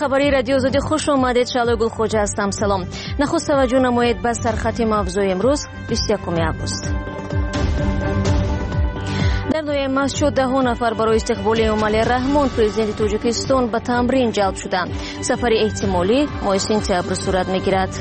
хабари радио Озодӣ хуш омадед. Шалои Гулхоҷа ҳастам. Салом. Нахуст таваҷҷӯҳ намоед ба сархати мавзӯи имрӯз 21 август. дар ноҳияи Масчо 10 нафар барои истиқболи Эмомалӣ Раҳмон президенти Тоҷикистон ба тамрин ҷалб шуданд. Сафари эҳтимолӣ моҳи сентябр сурат мегирад.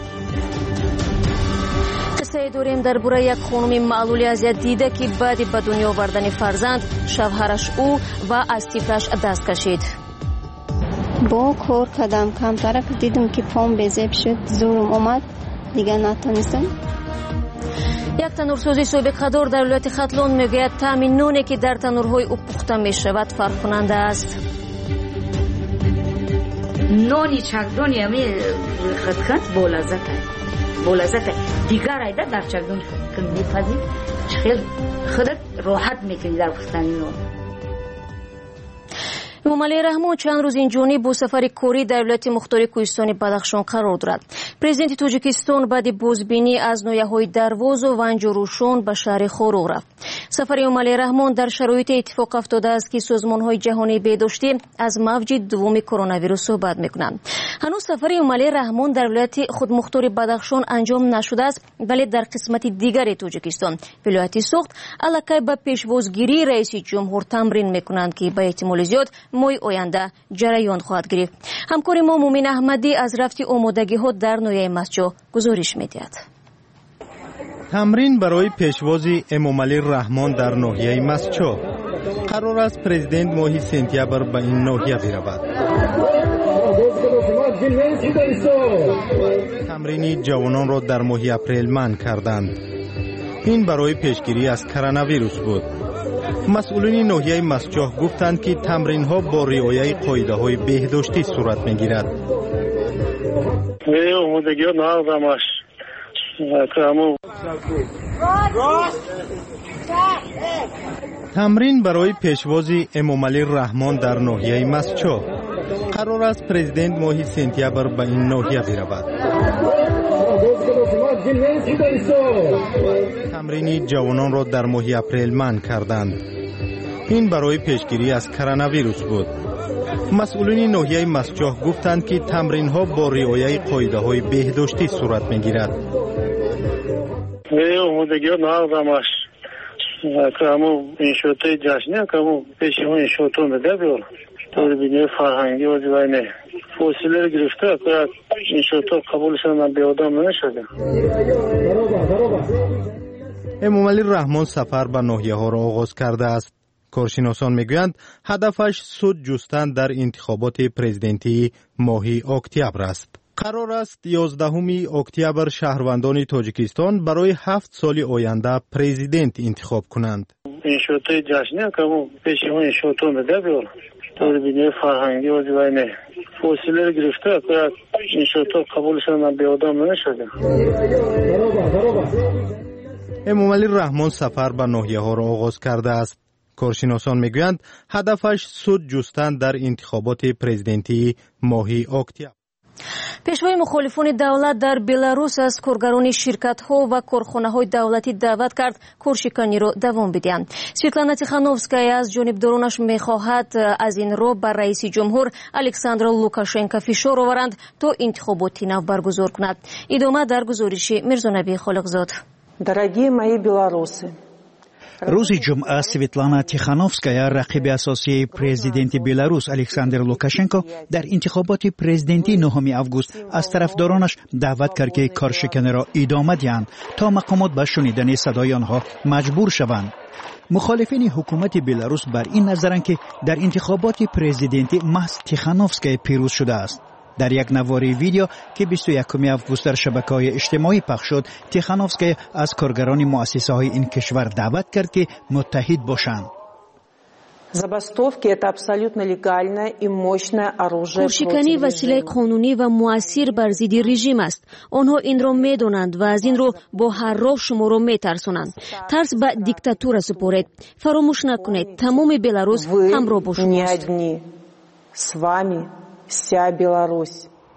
қиссае дорем дар бораи як хонуми маълули азиятдида ки баъди ба дунё овардани фарзанд шавҳараш ӯ ва аз тифлаш даст кашид. бо кор кардам камтара дидам ки пом безеб шуд, зӯрум омад, дига натонистам. як танурсози собиқадор дар вилояти Хатлон мегӯяд таъми ноне ки дар танурҳои ӯ пухта мешавад фарқкунанда аст. нони чакдони ами хаткат болаззата дигар айда дар чакдон мепазид хел худак роҳат мекунӣ дар пухтани нон. Эмомалӣ Раҳмон чанд рӯз инҷониб бо сафари корӣ дар вилояти мухтори Кӯҳистони Бадахшон қарор дорад. Президенти Тоҷикистон баъди бозбинӣ аз ноҳияҳои Дарвозу Ванҷурӯшон ба шаҳри Хорӯғ рафт. Сафари Эмомалӣ Раҳмон дар шароите иттифоқ афтодааст ки созмонҳои ҷаҳонии беҳдоштӣ аз мавҷи дуввуми коронавирус суҳбат мекунанд. ҳанӯз сафари Эмомалӣ Раҳмон дар вилояти худмухтори Бадахшон анҷом нашудааст, вале дар қисмати дигари Тоҷикистон вилояти Суғд аллакай ба пешвозгирии раиси ҷумҳур тамрин мекунанд ки ба эҳтимоли зиёд моҳи оянда ҷараён хоҳад гирифт. ҳамкори мо Мумин Аҳмадӣ аз рафти омодагиҳо дар ноҳияи Масчо гузориш медиҳад. тамрин барои пешвози Эмомалӣ Раҳмон дар ноҳияи Масчо. қарор аст президент моҳи сентябр ба ин ноҳия биравад. тамрини ҷавононро дар моҳи апрел манъ карданд. ин барои пешгирӣ аз коронавирус буд. масъулини ноҳияи Масчоҳ гуфтанд ки тамринҳо бо риояи қоидаҳои беҳдоштӣ сурат мегирад. тамрин барои пешвози Эмомалӣ Раҳмон дар ноҳияи Масчо. қарор аст президент моҳи сентябр ба ин ноҳия биравад. тамрини ҷавононро дар моҳи апрел манъ карданд. ин барои пешгирӣ аз коронавирус буд. масъулини ноҳияи Масчоҳ гуфтанд ки тамринҳо бо риояи қоидаҳои беҳдоштӣ сурат мегирад. эмомалӣ Раҳмон сафар ба ноҳияҳоро оғоз кардааст. коршиносон мегӯянд ҳадафаш суд ҷустан дар интихоботи президентии моҳи октябр аст. қарор аст 11 октябр шаҳрвандони Тоҷикистон барои 7 соли оянда президент интихоб кунанд. эмомалӣ Раҳмон сафар ба ноҳияҳоро оғоз кардааст. коршиносон мегӯянд ҳадафаш суд ҷустан дар интихоботи президентии моҳи октябр. пешвои мухолифони давлат дар Беларус аз коргарони ширкатҳо ва корхонаҳои давлатӣ даъват кард коршиканиро давом бидиҳанд. Светлана Тихановская аз ҷонибдоронаш мехоҳад аз ин роҳ ба раиси ҷумҳур Александр Лукашенко фишор оваранд то интихоботи нав баргузор кунад. идома дар гузориши Мирзонабии Холиқзод. Дорогие мои белорусы, рӯзи ҷумъа Светлана Тихановская рақиби асосии президенти Беларус Александр Лукашенко дар интихоботи президентии 9 август аз тарафдоронаш даъват кард ки коршиканиро идома диҳанд то мақомот ба шунидани садои онҳо маҷбур шаванд. мухолифини ҳукумати Беларус бар ин назаранд ки дар интихоботи президентӣ маҳз Тихановская пирӯз шудааст. дар як навори видео ки 21 август дар шабакаҳои иҷтимоӣ пахш шуд, Тихановская аз коргарони муассисаҳои ин кишвар даъват кард ки муттаҳид бошанд. Забастовки – это абсолютно легальное и мощное оружие. коршиканӣ василаи қонунӣ ва муассир бар зидди режим аст. онҳо инро медонанд ва аз ин рӯ бо ҳар роҳ шуморо метарсонанд. тарс ба диктатура супоред. фаромӯш накунед, тамоми Беларус ҳамроҳ бо шумост. С вами вся Беларусь.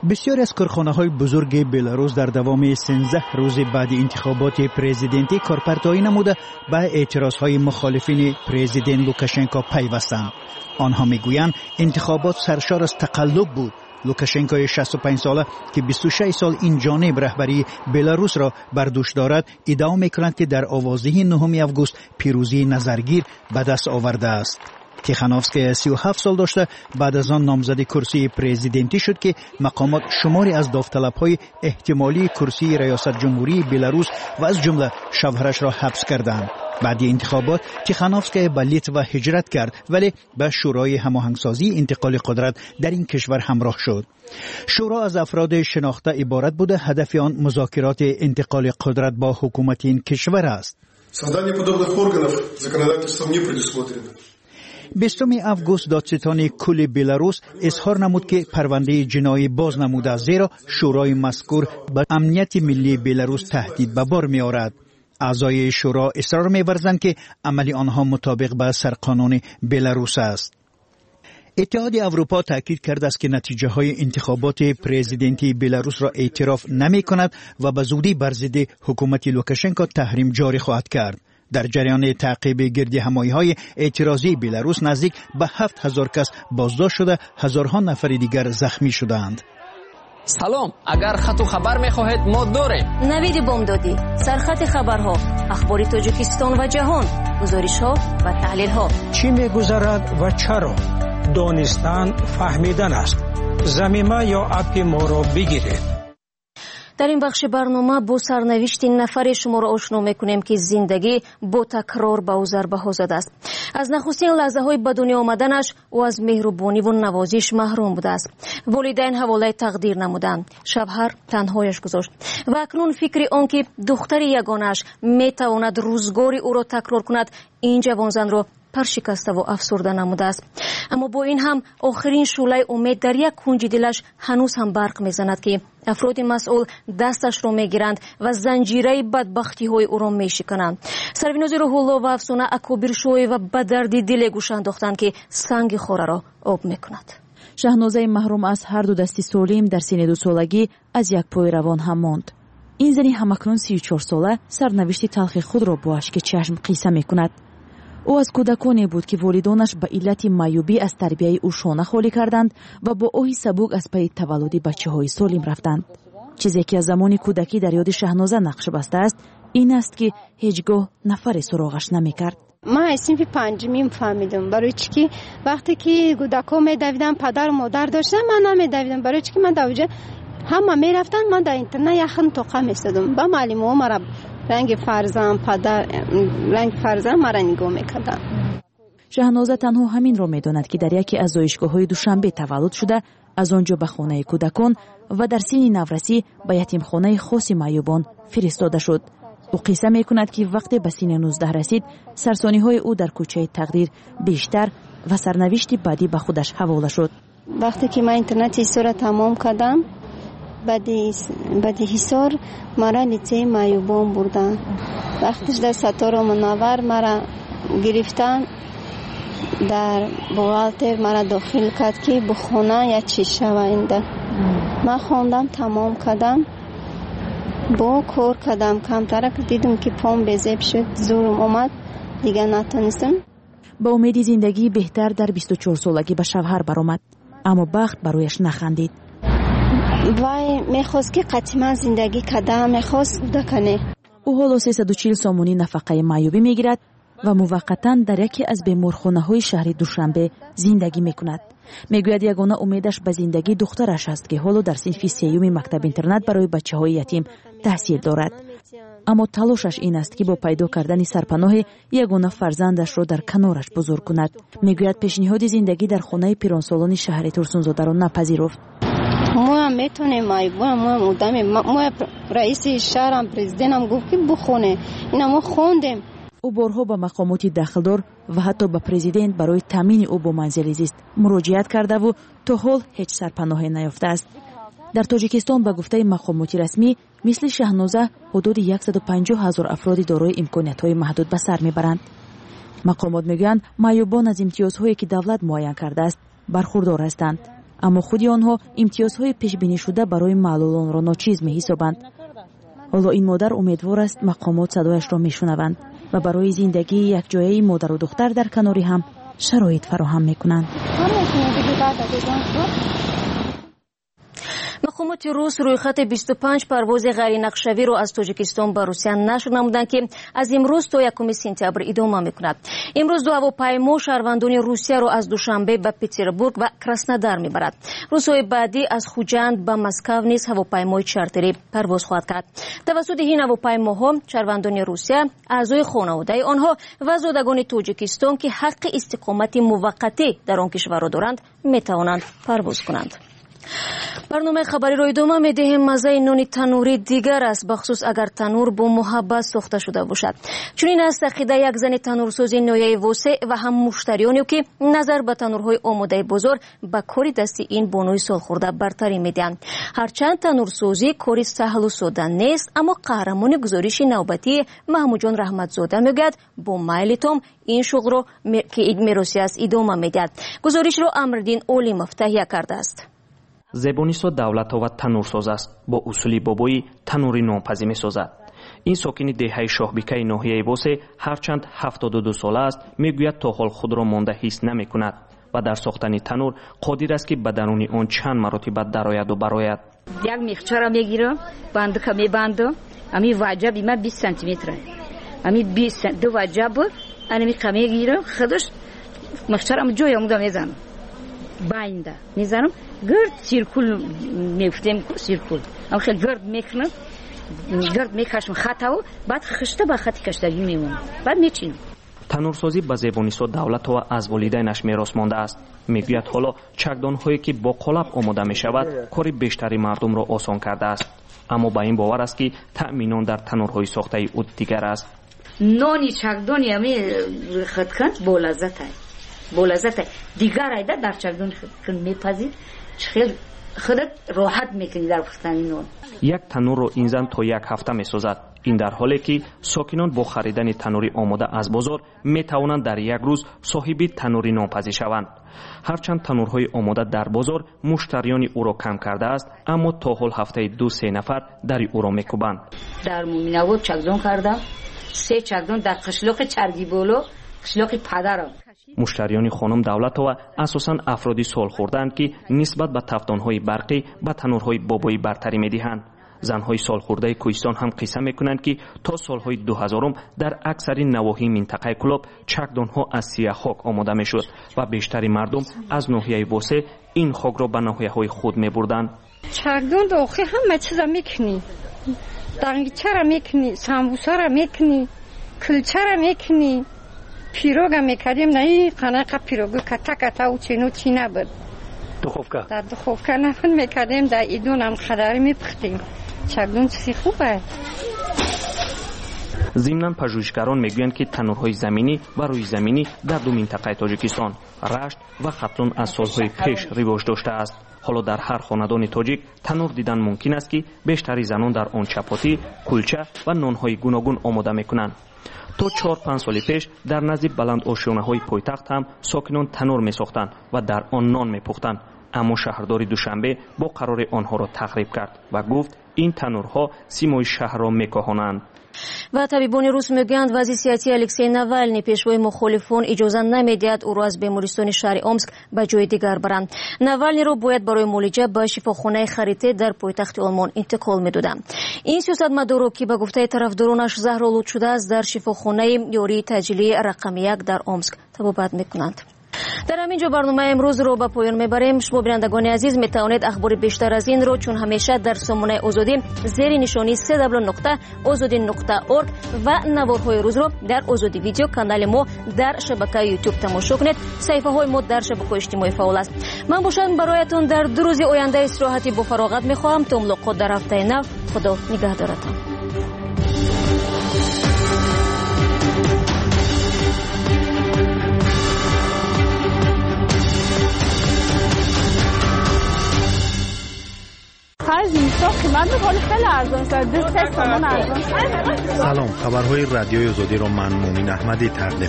بسیاری از کارخانه‌های بزرگ بلاروس در دوام 13 روز بعد انتخابات پرزیدنتی کارپرتایی نموده به اعتراضهای مخالفین پرزیدنت لوکاشنکو پیوستند. آنها میگویند انتخابات سرشار از تقلب بود. لوکاشنکوی 65 ساله که 26 سال این جانب رهبری بلاروس را بر دوش دارد ادعا می‌کند که در آوازدهی 9 آگوست پیروزی نظرگیر به دست آورده است. تیخانوفسکایا 37 سال داشته بعد از آن نامزد کرسی پرزیدنتی شد که مقامات شماری از داوطلب‌های احتمالی کرسی ریاست جمهوری بلاروس و از جمله شوهرش را حبس کردند. بعد انتخابات تیخانوفسکایا به لیتوا هجرت کرد ولی به شورای هماهنگسازی انتقال قدرت در این کشور همراه شد. شورا از افراد شناخته عبارت بوده هدف آن مذاکرات انتقال قدرت با حکومت این کشور است. Создание подобных органов законодательством не предусмотрено. 20 آگوست دادستان کل بلاروس اظهار نمود که پرونده جنایی باز نموده زیرا شورای مذکور به امنیت ملی بلاروس تهدید به بار می آورد. اعضای شورا اصرار می‌ورزند که عمل آنها مطابق با سرقانون بلاروس است. اتحاد اروپا تاکید کرده است که نتیجه های انتخابات پرزیدنتی بلاروس را اعتراف نمی کند و به زودی بر ضد حکومت لوکاشنکو تحریم جاری خواهد کرد. در جریان تعقیب گرد همایی‌های اعتراضی بلاروس نزدیک به 7000 کس بازداشت شده، هزارها نفر دیگر زخمی شدند. سلام، اگر خط و خبر می‌خواهید ما داریم. نوید بامدادی، سرخط خبرها، اخبار تاجیکستان و جهان، گزارش‌ها و تحلیل‌ها. چی می‌گذرد و چرا؟ دانستن فهمیدن است. ضمیمه یا اپ ما را بگیرید. در این بخش برنامه با سرنوشت نفر شما را آشنا میکنیم که زندگی با تکرار به او ضربه ها زده است. از نخستین لحظه های به دنیا آمدنش او از مهربانی و نوازش محروم بوده است. والدین حواله تقدیر نمودند. شوهر تنهایش گذاشت و اکنون فکر آن که دختر یگانش میتواند روزگاری او را تکرار کند این جوانزن را پرشکسته و افسرده نموده است. اما با این هم آخرین شعله امید در یک کنج دلش هنوز هم برق میزند که افراد مسئول دستش را میگیرند و زنجیره بدبختی های او را میشکنند. سربیناز روح الله و افسانه اکابر شوی و به درد دل گوش انداختند که سنگ خوره را آب میکند. شهنازه محروم از هر دو دستی سولیم در سن 2 سالگی از یک پای روان هم ماند. این زنی همکنون 34 ساله سرنوشت تلخ خود را با اشک چشم قیصه میکند. او از کودکانی بود که والدانش به علت معیوبی از تربیت او شانه خالی کردند و با اوهی سبوک از پی تولد بچه‌های سالم رفتند. چیزی که از زمان کودکی در یاد شهنازه نقش بسته است این است که هیچگاه نفر سراغش نمی‌کرد. من از صنف 5 فهمیدم برای چی که وقتی که کودکا می‌دویدن پدر و مادر داشتن من نمی‌دویدم برای چی که من دوجه همه می‌رفتن من در اینترنت یخن توقع می‌استادم با معلم‌ها مرا رنگ فرزند مرا نگاه میکردن. شهنازه تنها همین را میداند که در یکی از زایشگاه‌های دوشنبه تولد شده از آنجا به خانه کودکان و در سن نورسی به یتیمخانه خاص معیوبان فرستاده شد. او قصه میکند که وقتی به سن 19 رسید سرسانی‌های او در کوچه تقدیر بیشتر و سرنوشت بعدی به خودش حواله شد. وقتی که من اینترنت را تمام کردم بعد حصار مرا لیسه معیوبان بردن. وقتش در ستاره منور مرا گرفتن در بغالتر مرا داخل کرد که بخونه یا چی شوینده. من خوندم تمام کردم با کار کردم کمتر دیدم که پام بزیب شد زورم اومد دیگه نتونستم. با امید زندگی بهتر در 24 سالگی به شوهر برآمد اما بخت برایش نخندید. وای میخواست که قطعا زندگی کده میخواست بکنه. او حالا 340 سامانی نفقه معیوبی میگیرد و موقتا در یکی از بیمارخانه های شهر دوشنبه زندگی میکند. میگوید یگانه امیدش به زندگی دخترش است که حالا در صنف 3 مکتب اینترنت برای بچه های یتیم تحصیل دارد. اما تلاشش این است که با پیدا کردن سرپناه یگانه فرزندش را در کنارش بزرگ کند. میگوید پیشنهاد زندگی در خانه پیرانسالان شهر ترسونزاده را نپذیرفت. ما هم میتونیم ما رئیس شهرم پرزیدنتم گفت که بخونه اینا ما خوندیم. او بارها به مقامات داخلدار و حتی به پرزیدنت برای تامین او با منزل زیست مراجعت کرده و تا حال هیچ سرپناهی نیافته است. در تاجیکستان به گفته مقامات رسمی مثل شهنازه حدود 150,000 افراد دارای امکانیت‌های محدود به سر میبرند. مقامات میگویند معیوبان از امتیازهایی که دولت معین کرده است برخوردار هستند. аммо худи онҳо имтиёзҳои пешбинӣ шуда барои маълулонро ночиз меҳисобанд. ҳоло ин модар умедвор аст мақомот садояшро мешунаванд ва барои зиндагии якҷояи модару духтар дар канори ҳам шароит фароҳам мекунанд. мақомоти рус рӯйхати 25 парвози ғайринақшавиро аз тоҷикистон ба русия нашр намуданд, ки аз имрӯз то 1 сентябр идома мекунад. имрӯз ду ҳавопаймо шаҳрвандони русияро аз душанбе ба петербург ва краснодар мебарад. рӯзҳои баъдӣ аз хуҷанд ба москав низ ҳавопаймои чартерӣ парвоз хоҳад кард. тавассути ин ҳавопаймоҳо шаҳрвандони русия, аъзои хонаводаи онҳо ва зодагони тоҷикистон, ки ҳаққи истиқомати муваққатӣ дар он кишварро доранд, метавонанд парвоз кунанд. барномаи хабариро идома медиҳем. маззаи нони танӯрӣ дигар аст, бахусус агар танӯр бо муҳаббат сохта шуда бошад. чунин аст ақидаи як зани танӯрсози ноҳияи восеъ ва ҳам муштариёне, ки назар ба танӯрҳои омодаи бозор ба кори дасти ин бонуи солхӯрда бартарӣ медиҳанд. ҳарчанд танӯрсозӣ кори саҳлу сода нест, аммо қаҳрамони гузориши навбатии маҳмуҷон раҳматзода мегӯяд бо майли том ин шуғлро ки мероси аст идома медиҳад. гузоришро Амриддин Олимов таҳия кардааст. зебонисо давлатова танӯрсоз аст. бо усули бобоӣ танӯри нонпазӣ месозад. ин сокини деҳаи шоҳбикаи ноҳияи восе ҳарчанд 72 сола аст, мегӯяд то ҳол худро монда ҳис намекунад ва дар сохтани танӯр қодир аст, ки ба даруни он чанд маротиба дарояду барояд. як мехчара мегирам, бандука мебандам, ами ваҷаби ман 20 сантиметр, ами 20 ду ваҷаб ами қа мегирам, худаш мехчарам ҷоя муда мезанам, байнда мезанам, гирд сиркул мефтем, сиркул ам хел гирд мекунам, гирд мекашам хатао, баъд хишта ба хати каштагӣ мемонам, баъд мечинам. танӯрсозӣ ба Зебонисо Давлатова аз волидайнаш мерос мондааст. мегӯяд ҳоло чакдонҳое ки бо қолаб омода мешавад, кори бештари мардумро осон кардааст. аммо ба ин бовар аст, ки таъминон дар танӯрҳои сохтаи ӯ дигар аст. нони чакдони ами хиткан бо лаззат дигар айда дар чакдон хиткан мепазид, хел худат роҳат мекунӣ дар пухтани нон. як танӯрро ин зан то 1 ҳафта месозад. ин дар ҳоле ки сокинон бо харидани танӯри омода аз бозор метавонанд дар як рӯз соҳиби танӯри нонпазӣ шаванд. ҳарчанд танӯрҳои омода дар бозор муштариёни ӯро кам кардааст, аммо то ҳол ҳафтаи 2-3 нафар дари ӯро мекӯбанд. дар Муминавод чакдон кардам, 3 чакдон дар қишлоқи Чаргиболо, қишлоқи падарам. муштариёни хонум Давлатова асосан афроди солхӯрдаанд, ки нисбат ба тафдонҳои барқӣ ба танӯрҳои бобоӣ бартарӣ медиҳанд. занҳои солхӯрдаи Кӯҳистон ҳам қисса мекунанд, ки то солҳои 2000 дар аксари навоҳии минтақаи Кӯлоб чакдонҳо аз сияхок омода мешуд ва бештари мардум аз ноҳияи восе ин хокро ба ноҳияҳои худ мебурданд. чакдон охир ҳама чиза мекунӣ, дангичара мекунӣ, самбусара мекунӣ, кулчара мекунӣ, пирога мекардем, наи қанақа пирога ката учено чи набуд. духовка дар духовка нафун мекардем, дар идонам қадари мепухтем. чакдон чизи хуб аст. зимнан пажӯҳишгарон мегӯянд, ки танӯрҳои заминӣ ва рӯизаминӣ дар ду минтақаи Тоҷикистон, Рашт ва Хатлон аз солҳои пеш ривоҷ доштааст. ҳоло дар ҳар хонадони тоҷик танӯр дидан мумкин аст, ки бештари занон дар он чапотӣ, кулча ва нонҳои гуногун омода мекунанд. то 4-5 соли пеш дар назди баландошёнаҳои пойтахт ҳам сокинон танӯр месохтанд ва дар он нон мепухтанд. аммо шаҳрдори Душанбе бо қарори онҳоро тахриб кард ва гуфт ин танӯрҳо симои шаҳрро мекоҳонанд. ва табибони рус мегӯянд вазъи сиҳатии Алексей Навалний пешвои мухолифон иҷоза намедиҳад ӯро аз бемористони шаҳри Омск ба ҷои дигар баранд. Навалнийро бояд барои муолиҷа ба шифохонаи Харите дар пойтахти Олмон интиқол медоданд. ин сиёсатмадоро, ки ба гуфтаи тарафдоронаш заҳролуд шудааст, дар шифохонаи ёрии таъҷилии рақами 1 дар Омск табобат мекунанд. дар ҳамин ҷо барномаи имрӯзро ба поён мебарем. шумо бинандагони азиз метавонед ахбори бештар аз инро чун ҳамеша дар сомонаи озодӣ зери нишони www.ozodi.org ва наворҳои рӯзро дар Озоди видео канали мо дар шабакаи YouTube тамошо кунед. саҳифаҳои мо дар шабакаҳои иҷтимоӣ фаъол аст. ман бошам бароятон дар 2 рӯзи оянда истироҳати бо фароғат мехоҳам. то мулоқот дар ҳафтаи нав. худо нигаҳдоратон. Каждый سلام، خبرهای رادیوی آزادی را من مومن احمدی تقدیم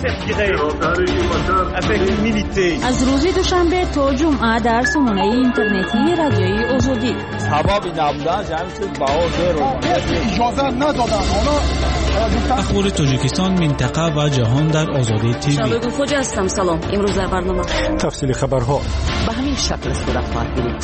می‌کنم. از روز دوشنبه تا جمعه در سامانه اینترنتی رادیوی آزادی. اخبار تاجیکستان، منطقه و جهان در آزادی تیوی. شبگون فوجی هستم. سلام. امروز در برنامه تفصیل خبرها به همین شکل صورت خواهد گرفت.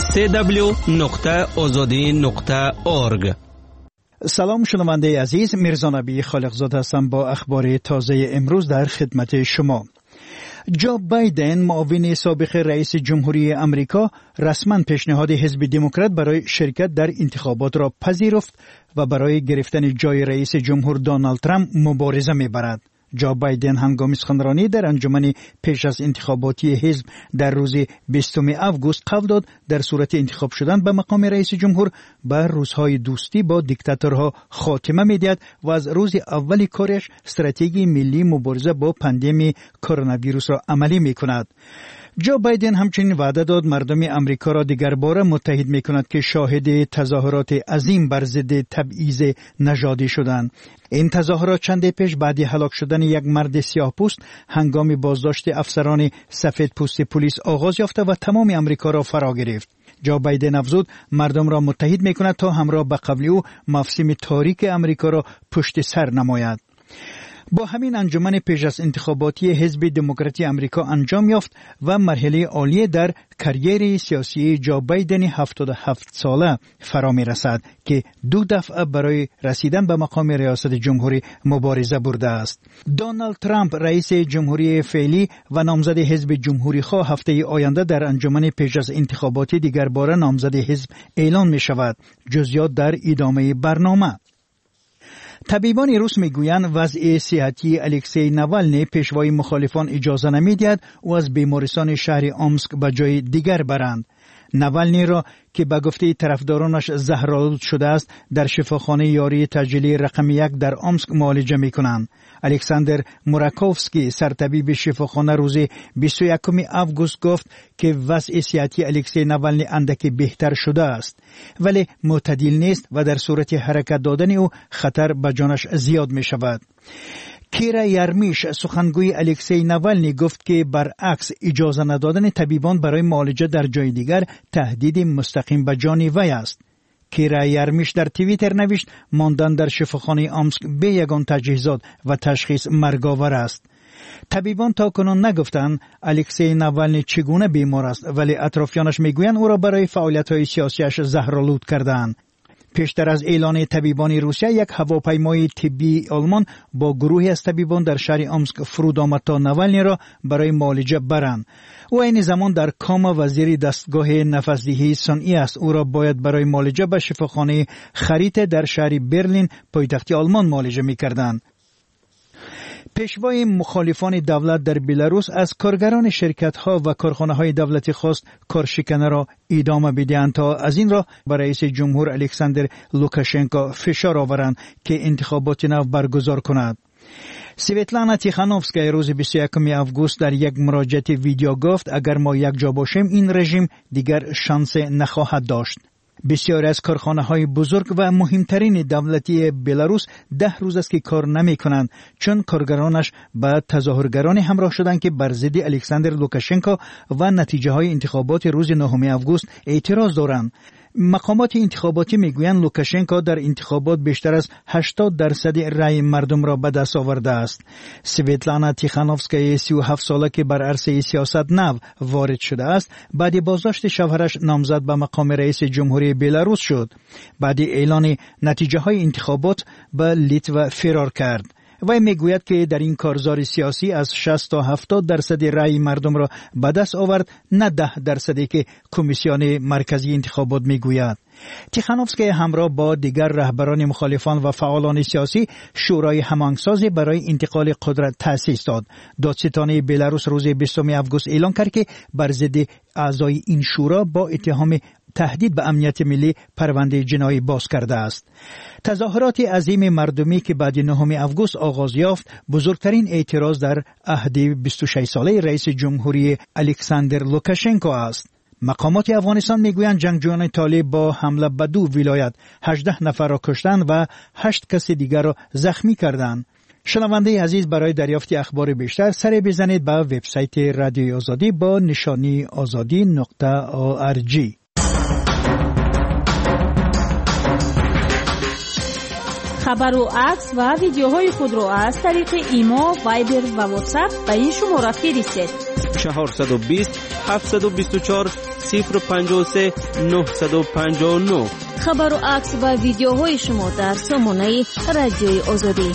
www.azadi.org. سلام شنونده عزیز، میرزا نبی خالقزاده هستم با اخبار تازه امروز در خدمت شما. جو بایدن، معاون سابق رئیس جمهوری امریکا، رسما پیشنهاد حزب دموکرات برای شرکت در انتخابات را پذیرفت و برای گرفتن جای رئیس جمهور دونالد ترامپ مبارزه می‌برد. جو بایدن هنگام سخنرانی در انجمن پیش از انتخاباتی حزب در روز 20 آگوست قول داد در صورت انتخاب شدن به مقام رئیس جمهور به روزهای دوستی با دیکتاتورها خاتمه می‌دهد و از روز اول کارش استراتژی ملی مبارزه با پاندمی کرونا ویروس را عملی می‌کند. جو بایدن همچنین وعده داد مردم امریکا را دیگر باره متحد می‌کند که شاهد تظاهرات عظیم بر ضد تبعیض نژادی شدند. این تظاهرات چند پیش بعد هلاک شدن یک مرد سیاه‌پوست هنگام بازداشت افسران سفیدپوست پلیس آغاز یافته و تمام امریکا را فرا گرفت. جو بایدن افزود مردم را متحد می‌کند تا همراه به قول او مفهوم تاریک امریکا را پشت سر نماید. با همین انجمن پیش از انتخاباتی حزب دموکراتی امریکا انجام یافت و مرحله عالی در کریر سیاسی جو بایدن 77 ساله فرا می رسد که 2 دفعه برای رسیدن به مقام ریاست جمهوری مبارزه برده است. دونالد ترامپ رئیس جمهوری فعلی و نامزد حزب جمهوری خواه هفته آینده در انجمن پیش از انتخاباتی دیگر باره نامزد حزب اعلان می شود. جزئیات در ادامه برنامه. طبیبان روس میگویند وضع صحتی الکسی ناوالنی پیشوای مخالفان اجازه نمیدهد و از بیمارستان شهر آمسک به جای دیگر برند. ناوالنی را که به گفته طرفدارانش زهرآلود شده است در شفاخانه یاری تجلی رقم 1 در آمسک معالجه میکنند. الکساندر موراکوفسکی سرطبیب شفاخانه روز 21 آگوست گفت که وضع صحتی الکسی ناوالنی اندکی بهتر شده است ولی معتدل نیست و در صورت حرکت دادن او خطر به جانش زیاد می شود. کیرا یارمیش سخنگوی الکسی ناوالنی گفت که برعکس اجازه ندادن طبیبان برای معالجه در جای دیگر تهدید مستقیم به جان وی است. کیرا یارمیش در توییتر نوشت ماندن در شفاخانه آمسک به یگان تجهیزات و تشخیص مرگاور است. طبیبان تا کنون نگفتند الکسی ناوالنی چگونه بیمار است ولی اطرافیانش میگویند او را برای فعالیت‌های سیاسیش زهرآلود کردند. پیشتر از اعلان طبیبان روسیه یک هواپیمای طبی آلمان با گروهی از طبیبان در شهر آمسک فرود آمد تا ناوالنی را برای معالجه برند. او این زمان در کام وزیر دستگاه نفس‌دهی صنعی است. او را باید برای معالجه به شفاخانه خریت در شهر برلین پایتخت آلمان معالجه می‌کردند. پیشوای مخالفان دولت در بلاروس از کارگران شرکت‌ها و کارخانه‌های دولتی خواست کارشکنی را ادامه بدهند تا از این راه بر رئیس جمهور الکساندر لوکاشنکو فشار آورند که انتخابات نو برگزار کند. سویتلانا تیخانوفسکای روز 21 آگوست در یک مراجعه ویدیو گفت اگر ما یک جا باشیم این رژیم دیگر شانس نخواهد داشت. بسیاری از کارخانه‌های بزرگ و مهمترین دولتی بلاروس 10 روز است که کار نمی‌کنند چون کارگرانش با تظاهرگران همراه شدند که بر ضد الکساندر لوکاشنکو و نتیجه‌های انتخابات روز 9 آگوست اعتراض دارند. مقامات انتخاباتی میگویند لوکاشنکو در انتخابات بیشتر از 80% رای مردم را به دست آورده است. سویتلانا تیخانوفسکای 37 ساله که بر عرصه سیاست نو وارد شده است بعد بازداشت شوهرش نامزد به مقام رئیس جمهوری بلاروس شد. بعد اعلان نتیجه های انتخابات به لیتوا فرار کرد. وی میگوید که در این کارزار سیاسی از 60 تا 70% رای مردم را به دست آورد، نه 10% که کمیسیون مرکزی انتخابات میگوید. تیخانوفسکی همراه با دیگر رهبران مخالفان و فعالان سیاسی شورای هماهنگسازی برای انتقال قدرت تأسیس داد. دادستان بلاروس روز 20 آگوست اعلان کرد که بر ضد اعضای این شورا با اتهام تهدید به امنیت ملی پرونده جنایی باز کرده است. تظاهرات عظیم مردمی که بعد 9 آگوست آغاز یافت بزرگترین اعتراض در عهد 26 ساله رئیس جمهوری الکساندر لوکاشنکو است. مقامات افغانستان میگویند جنگجویان طالب با حمله به 2 ولایت 18 نفر را کشتند و 8 کس دیگر را زخمی کردند. شنونده عزیز، برای دریافت اخبار بیشتر سر بزنید به وبسایت رادیوی آزادی با نشانی azadi.org. خبر و عکس و ویدیوهای خود را از طریق ایما، وایبر و واتساپ به این شماره فرستید: 420 724 053 959. خبر و عکس و ویدیوهای شما در سامانه رادیوی آزادی.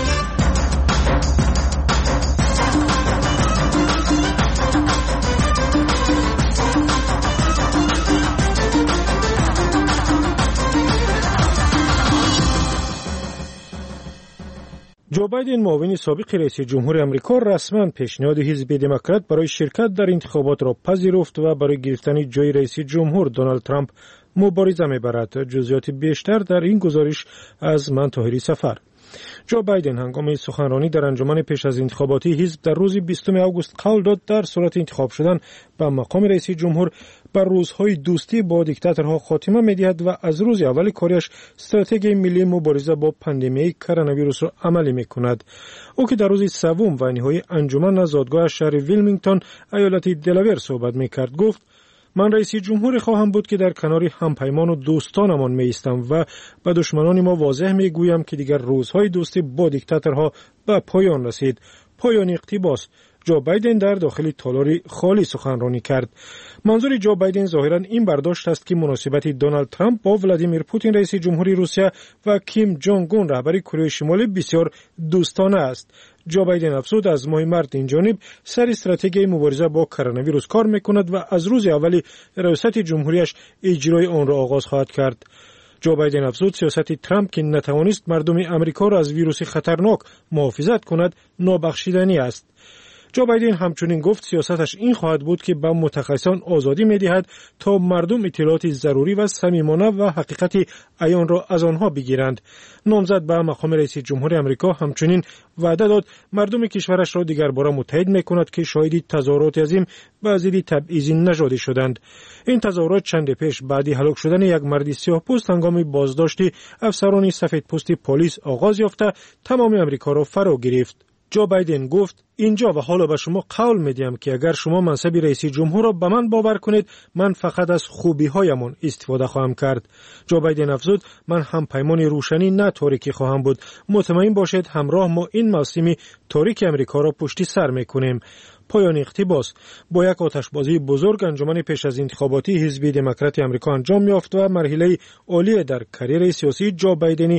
جو بایدن معاون سابق رئیس جمهور آمریکا رسما پیشنهاد حزب دموکرات برای شرکت در انتخابات را پذیرفت و برای گرفتن جای رئیس جمهور دونالد ترامپ مبارزه می‌برد. جزئیات بیشتر در این گزارش از من طاهری سفر. جو بایدن هنگام سخنرانی در انجمن پیش از انتخاباتی حزب در روز 20 آگوست قول داد در صورت انتخاب شدن به مقام رئیس جمهور بر روزهای دوستی با دیکتاتورها خاتمه می‌دهد و از روز اول کارش استراتژی ملی مبارزه با پاندمی کرونا ویروس را عملی می‌کند. او که در روز سوم و نهایی انجمن از زادگاه شهر ویلمینگتون ایالت دلاور صحبت می‌کرد گفت: من رئیس جمهوری خواهم بود که در کنار همپیمان و دوستانمان می‌ایستم و به دشمنان ما واضح می‌گویم که دیگر روزهای دوستی با دیکتاتورها به پایان رسید. پایان اقتباس. جو بایدن در داخل تالار خالی سخنرانی کرد. منظور جو بایدن ظاهراً این برداشت است که مناسبت دونالد ترامپ با ولادیمیر پوتین رئیس جمهوری روسیه و کیم جونگ اون رهبر کره شمالی بسیار دوستانه است. جو بایدن افزود از ماه مارس این جانب سر استراتژی مبارزه با کرونا ویروس کار میکند و از روز اولی ریاست جمهوریش اجرای آن را آغاز خواهد کرد. جو بایدن افزود سیاست ترامپ که نتوانست مردم آمریکا را از ویروس خطرناک محافظت کند نابخشودنی است. جو بایدن همچنین گفت سیاستش این خواهد بود که به متخصصان آزادی می‌دهد تا مردم اطلاعات ضروری و صمیمانه و حقیقت عیان را از آنها بگیرند. نامزد به مقام رئیس جمهور آمریکا همچنین وعده داد مردم کشورش را دیگر بار متحد می‌کند که شاهد تظاهرات عظیم به ضد تبعیض نژادی شدند. این تظاهرات چند پیش بعد هلاک شدن یک مرد سیاه‌پوست هنگام بازداشت افسران سفیدپوست پلیس آغاز یافته تمام آمریکا را فرا گرفت. جو بایدن گفت: اینجا و حالا به شما قول می‌دهم که اگر شما منصب رئیس جمهور را به من باور کنید من فقط از خوبی‌هایمان استفاده خواهم کرد. جو بایدن افزود: من هم پیمان روشنی نه تاریکی خواهم بود. مطمئن باشید همراه ما این موسم تاریک آمریکا را پشت سر می‌کنیم. پایان اقتباس. با یک آتشبازی بزرگ انجمن پیش از انتخاباتی حزب دموکرات آمریکا انجام یافت و مرحله عالی در کریر سیاسی جو بایدن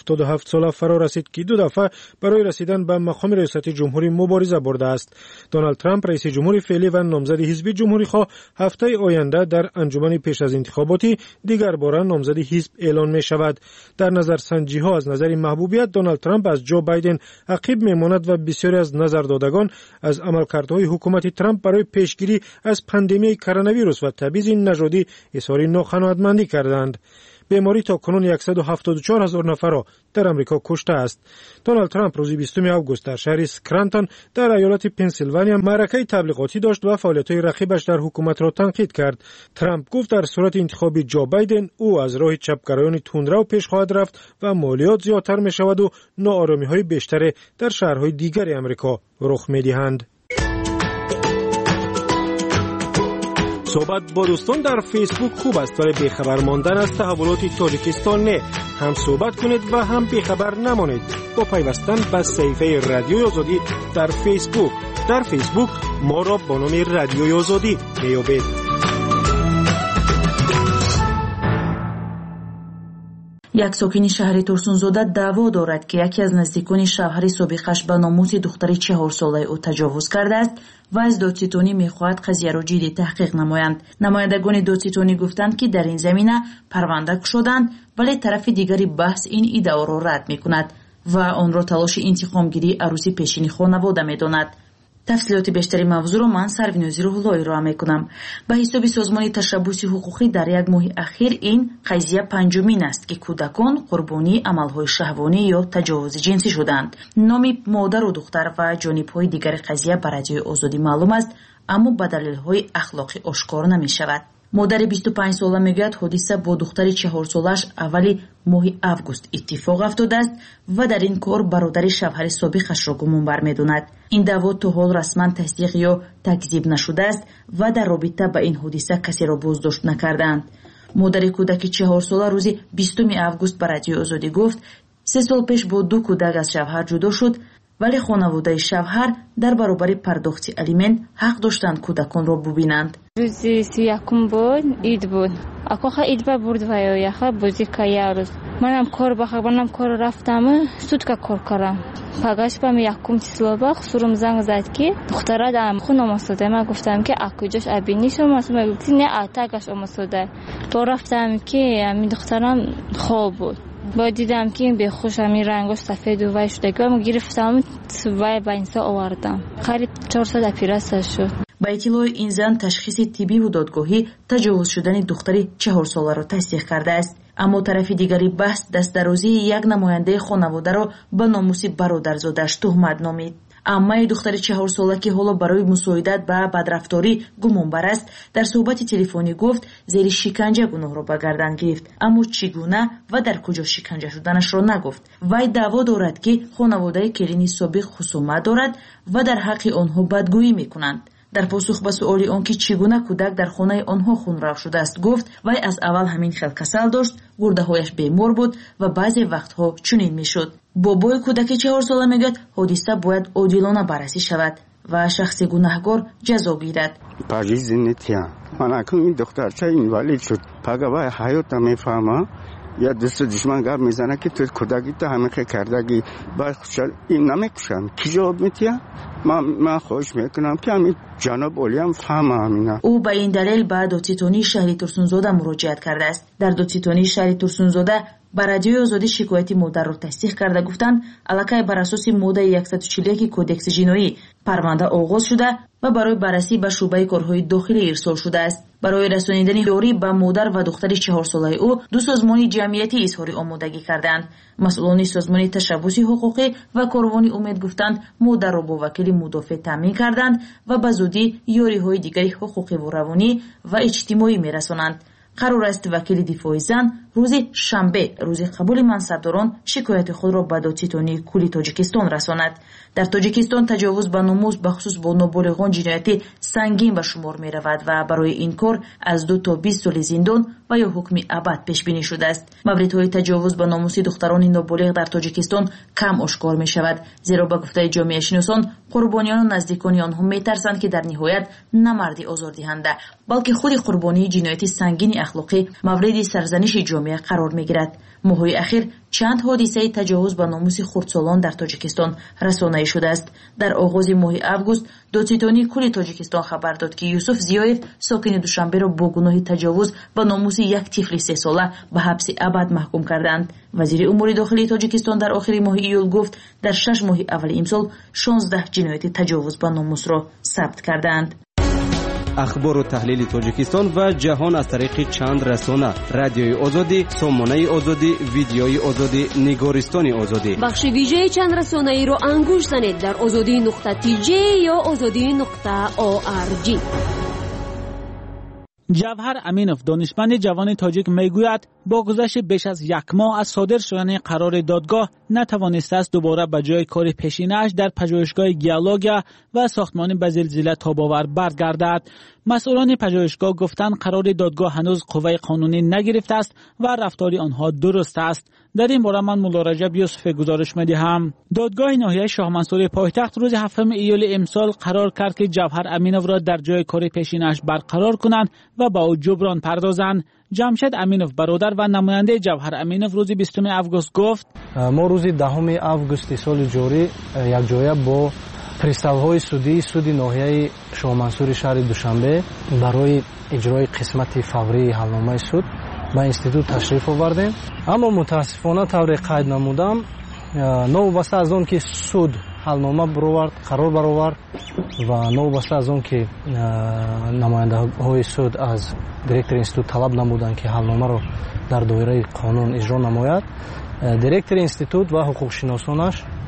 77 ساله فرا رسید که 2 دفعه برای رسیدن به مقام ریاست جمهوری مبارزه برده است. دونالد ترامپ رئیس جمهوری فعلی و نامزد حزب جمهوری خواه هفته آینده در انجمن پیش از انتخاباتی دیگر بار نامزد حزب اعلان می شود. در نظرسنجی ها از نظر محبوبیت دونالد ترامپ از جو بایدن عقب میماند و بسیاری از نظردادگان از عملکردهای حکومت ترامپ برای پیشگیری از پاندمی کرونا ویروس و تبعیض نژادی اظهار ناقناعتمندی کردند. بیماری تا کنون 174,000 نفر را در آمریکا کشته است. دونالد ترامپ روز 20 آگوست در شهر اسکرانتون در ایالت پنسیلوانیا معرکه تبلیغاتی داشت و فعالیت‌های رقیبش در حکومت را تنقید کرد. ترامپ گفت در صورت انتخاب جو بایدن او از راه چپگرایان تندرو پیش خواهد رفت و مالیات زیادتر می‌شود و ناآرامی‌های بیشتر در شهرهای دیگر آمریکا رخ می‌دهند. صحبت با دوستان در فیسبوک خوب است ولی بیخبر ماندن از تحولات تاجیکستان نه. هم صحبت کنید و هم بیخبر نمانید با پیوستن به صفحه رادیوی آزادی در فیسبوک. در فیسبوک ما را با نام رادیوی آزادی میابید. یک ساکن شهر ترسونزاده دعوا دارد که یکی از نزدیکان شوهر سابقش به ناموس دختر 4 ساله او تجاوز کرده است و از دادستانی می‌خواهد قضیه را جدی تحقیق نمایند. نمایندگان دادستانی گفتند که در این زمینه پرونده شدند ولی طرف دیگری بحث این ادعا را رد می‌کند و آن را تلاش انتقامگیری عروسی پیشین خانواده می‌داند. تفصیلات بیشتری موضوع را من سروینوزی روح‌اللهی ارائه می‌کنم. به حساب سازمان تشبث حقوقی در یک ماه اخیر این قضیه پنجمین است که کودکان قربانی عمل‌های شهوانی یا تجاوز جنسی شدند. نام مادر و دختر و جانب‌های دیگر قضیه به رادیوی آزادی معلوم است. аммо ба далелҳои ахлоқӣ ошкор намешавад. модари 25 сола мегӯяд ҳодиса бо духтари 4 солааш аввали моҳи август иттифоқ афтодааст ва дар ин кор бародари шавҳари собиқашро гумонбар медонад. ин даъво то ҳол расман тасдиқ ё такзиб нашудааст ва дар робита ба ин ҳодиса касеро боздошт накардаанд. модари кӯдаки 4 сола рӯзи 20 август ба радиои Озодӣ гуфт 3 сол пеш бо 2 кӯдак аз шавҳар ҷудо шуд, вале хонаводаи шавҳар дар баробари пардохти алимент ҳақ доштанд кӯдаконро бубинанд. рӯзи 31 буд, ид буд. Акоха ид ба бурд ваёяха бузи кая рӯз. Манам кор рафтам, сутка кор кардам. Пагаш ба 1 число ба хусурум занг зад ки духтара дам хун омосода. Ман гуфтам ки акуҷош абиниш омосода. Гуфти не атагаш омосода. То рафтам ки ами духтарам хоб буд. با دیدم که به خوش همین رنگش سفید و وای شده که من گرفتم وای با اینسا آوردم قریب 400 اپیراسیون شد. با اطلاع این زن تشخیص طبی و دادگاهی تجاوز شدن دختری 4 ساله را تصدیق کرده است. اما طرف دیگری بحث دستدروزی یک نماینده خانواده را به ناموس برادرزادش تهمت نامید. аммаи духтари 4 сола ки ҳоло барои мусоидат ба бадрафторӣ гумонбар аст дар суҳбати телефонӣ гуфт зери шиканҷа гуноҳро ба гардан гирифт, аммо чӣ гуна ва дар куҷо шиканҷа шуданашро нагуфт. вай даъво дорад ки хонаводаи келини собиқ хусумат дорад ва дар ҳаққи онҳо бадгӯӣ мекунанд. дар посух ба суоли он ки чӣ гуна кӯдак дар хонаи онҳо хунрав шудааст гуфт вай аз аввал ҳамин хел касал дошт, гурдаҳояш бемор буд ва баъзе вақтҳо чунин мешуд. бобои кӯдаки 4 сола мегӯяд ҳодиса бояд одилона баррасӣ шавад ва шахси гунаҳгор ҷазо гирад. ман акун ин духтарча инвалид шуд. пага вай ҳаёта мефаҳма یا دست دشمن گپ میزنه که تو کودکی تو همین کردگی باید خوشحال این نمیکشم کی جواب میتیم من خوش میکنم که همین جناب اولیم فهم همینه. او با این دلیل به دادستانی شهر ترسونزاده مراجعت کرده است. در دادستانی شهر ترسونزاده با رادیوی آزادی شکایت مادر را تصدیق کرده گفتند الکی بر اساس ماده 141 کودکس جنایی پرونده آغاز شده و برای بررسی به شعبه کارهای داخلی ارسال شده است. برای رسانیدن یاری به مادر و دختر 4 ساله او دو سازمان جمعیتی اظهار آمادگی کردند. مسئولان سازمان تشبث حقوقی و کاروان امید گفتند مادر را با وکیل مدافع تامین کردند و به زودی یاری‌های دیگری حقوقی و روانی و اجتماعی می‌رسانند. قرار است وکیل دفاع زن روز شنبه روز قبول منصبداران شکایت خود را به دادستانی کلی تاجیکستان رساند. در تاجیکستان تجاوز به ناموس بخصوص با نابالغان جنایتی سنگین به شمار می رود و برای این کار از 2 تا 20 سال زندان و یا حکم ابد پیش بینی شده است. موردهای تجاوز به ناموس دختران نابالغ در تاجیکستان کم آشکار می شود، زیرا به گفته جامعه شناسان قربانیان و نزدیکان آنها می ترسند که در نهایت نه مردی آزاردهنده بلکه خود قربانی جنایت سنگین اخلاقی مورد سرزنش جامعه قرار می گیرد. ماه‌های اخیر چند حادثه تجاوز به ناموس خردسالان در تاجیکستان رسانه‌ای شده است. در آغاز ماه اوگوست دادستانی کل تاجیکستان خبر داد که یوسف زیایف ساکن دوشنبه را با گناه تجاوز به ناموس یک طفل 3 ساله به حبس ابد محکوم کردند. وزیر امور داخلی تاجیکستان در آخر ماه ایول گفت در 6 ماه اول امسال 16 جنایت تجاوز به ناموس را ثبت کردند. اخبار و تحلیل تاجیکستان و جهان از طریق چند رسانه: رادیوی آزادی، سامانه آزادی، ویدیوی آزادی، نگارستان آزادی. بخش ویژه چند رسانه‌ای را انگوش زنید در azadi.tj یا azadi.org. جوهر امینوف دانشمند جوان تاجیک میگوید با گذشت بیش از 1 ماه از صادر شدن قرار دادگاه نتوانسته است دوباره به جای کار پیشینه‌اش در پژوهشگاه گیالوگیا و ساختمان به زلزله تاب‌آور برگردد. مسئولان پژوهشگاه گفتند قرار دادگاه هنوز قوه قانونی نگرفته است و رفتار آنها درست است. در این باره من مولا رجب یوسف گزارش می‌دهم. دادگاه ناحیه شاه منصور پایتخت روز 7 ایول امسال قرار کرد که جوهر امینوف را در جای کار پیشینه‌اش برقرار کنند و با او جبران پردازند. جمشید امینوف برادر و نماینده جوهر امینوف روز 20 август گفت ما روز 10 август سال جاری یک جایه با پرستال‌های سودی ناحیه شاه منصور شهر دوشنبه برای اجرای قسمت فوری حلنامه سود به اینستیتوت تشریف آوردیم. اما متاسفانه طور قید نمودم نوبسته از اون که سود حلنامه برآورد قرار برآورد و نوبسته از اون که نماینده های سود از دیرکتور اینستیتوت طلب نمودند که حلنامه را در دایره قانون اجرا نماید، دیرکتور اینستیتوت و حقوق شناسانش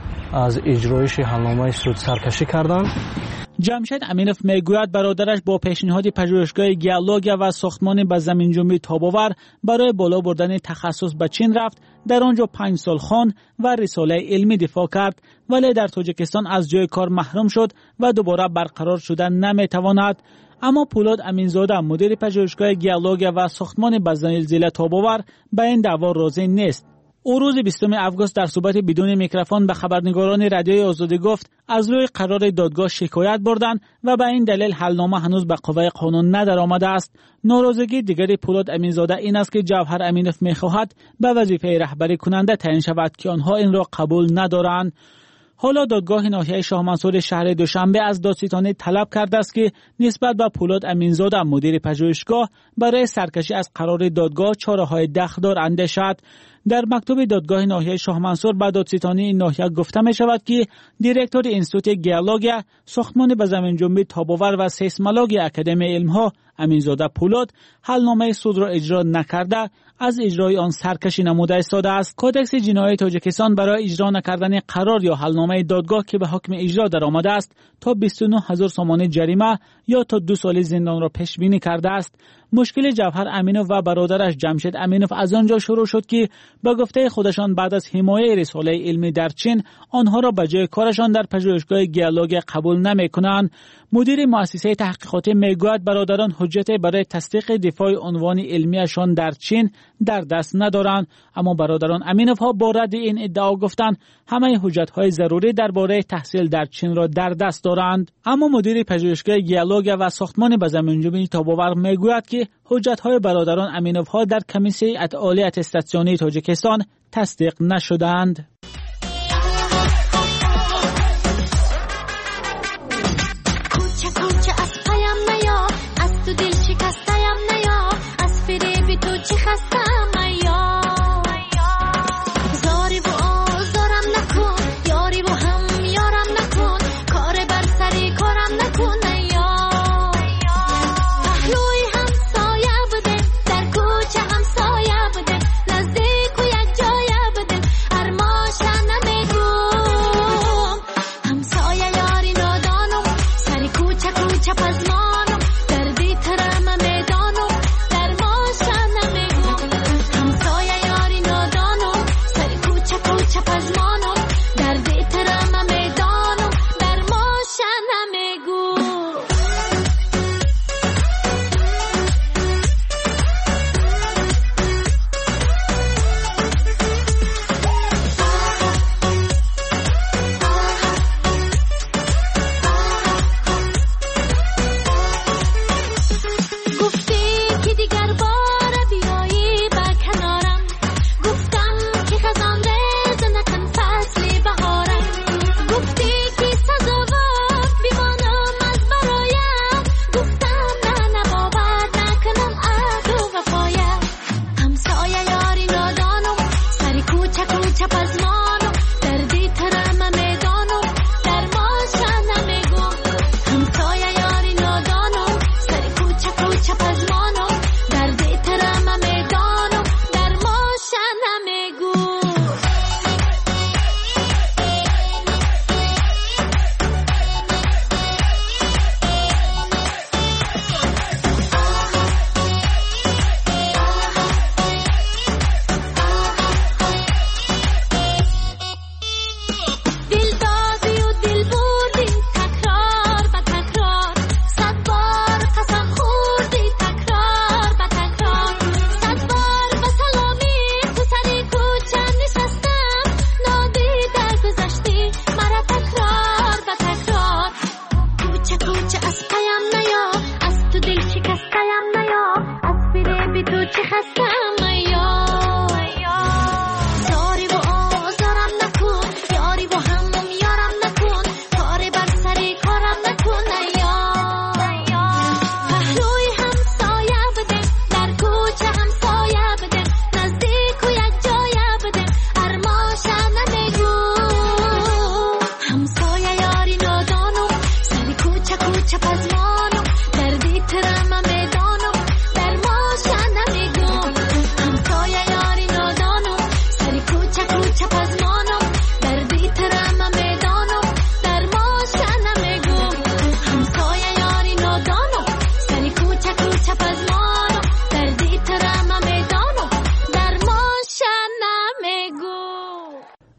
از اجرایش حلنامه سود سرکشی کردند. جمشید امینوف میگوید برادرش با پیشنهاد پژوهشگاه گیولوژی و ساختمان به زمین جنبی تاب‌آور برای بالا بردن تخصص به چین رفت. در آنجا 5 سال خواند و رساله علمی دفاع کرد، ولی در تاجیکستان از جای کار محروم شد و دوباره برقرار شدن نمیتواند. اما پولاد امینزاده مدیر پژوهشگاه گیولوژی و ساختمان به زلزله تاب‌آور به این دعوا راضی نیست. او روز 20 آگوست در صحبت بدون میکروفون به خبرنگاران رادیوی آزادی گفت از روی قرار دادگاه شکایت بردند و به این دلیل حلنامه هنوز به قوه قانون ندرآمده است. ناراضگی دیگری پولاد امینزاده این است که جوهر امینوف میخواهد به وظیفه رهبری کننده تعیین شود که آنها این را قبول ندارند. حالا دادگاه ناحیه شاه منصور شهر دوشنبه از دادستانی طلب کرده است که نسبت به پولاد امینزاده مدیر پژوهشگاه برای سرکشی از قرار دادگاه چاره‌های دخدار اندیشد. در مکتوب دادگاه ناحیه شاه منصور به دادستانی این ناحیه گفته می شود که دیرکتور انستیتوت گیولوژی، ساختمان به زمین جنبی تاب‌آور و سیسمولوژی اکادمی علم‌ها امینزاده پولاد حلنامه سود را اجرا نکرده از اجرای آن سرکشی نموده ایستاده است. کودکس جنایی تاجیکستان برای اجرا نکردن قرار یا حلنامه دادگاه که به حکم اجرا درآمده است تا 29000 سومانی جریمه یا تا 2 سال زندان را پیش بینی کرده است. مشکل جوهر امینوف و برادرش جمشید امینوف از آنجا شروع شد که به گفته خودشان بعد از حمایت رساله علمی در چین آنها را به جای کارشان در پژوهشگاه گیولوژی قبول نمی‌کنند. مدیر مؤسسه تحقیقاتی میگوید برادران حجت برای تصدیق دفاع عنوان علمیشان در چین در دست ندارند، اما برادران امینوف ها با رد این ادعا گفتند همه حجت های ضروری درباره تحصیل در چین را در دست دارند. اما مدیر پژوهشگاه گیولوژی و ساختمان به زمین جنبی تاب‌آور میگوید که حجت های برادران امینوف ها در کمیسیون عالی اتستاسیونی تاجیکستان تصدیق نشدند.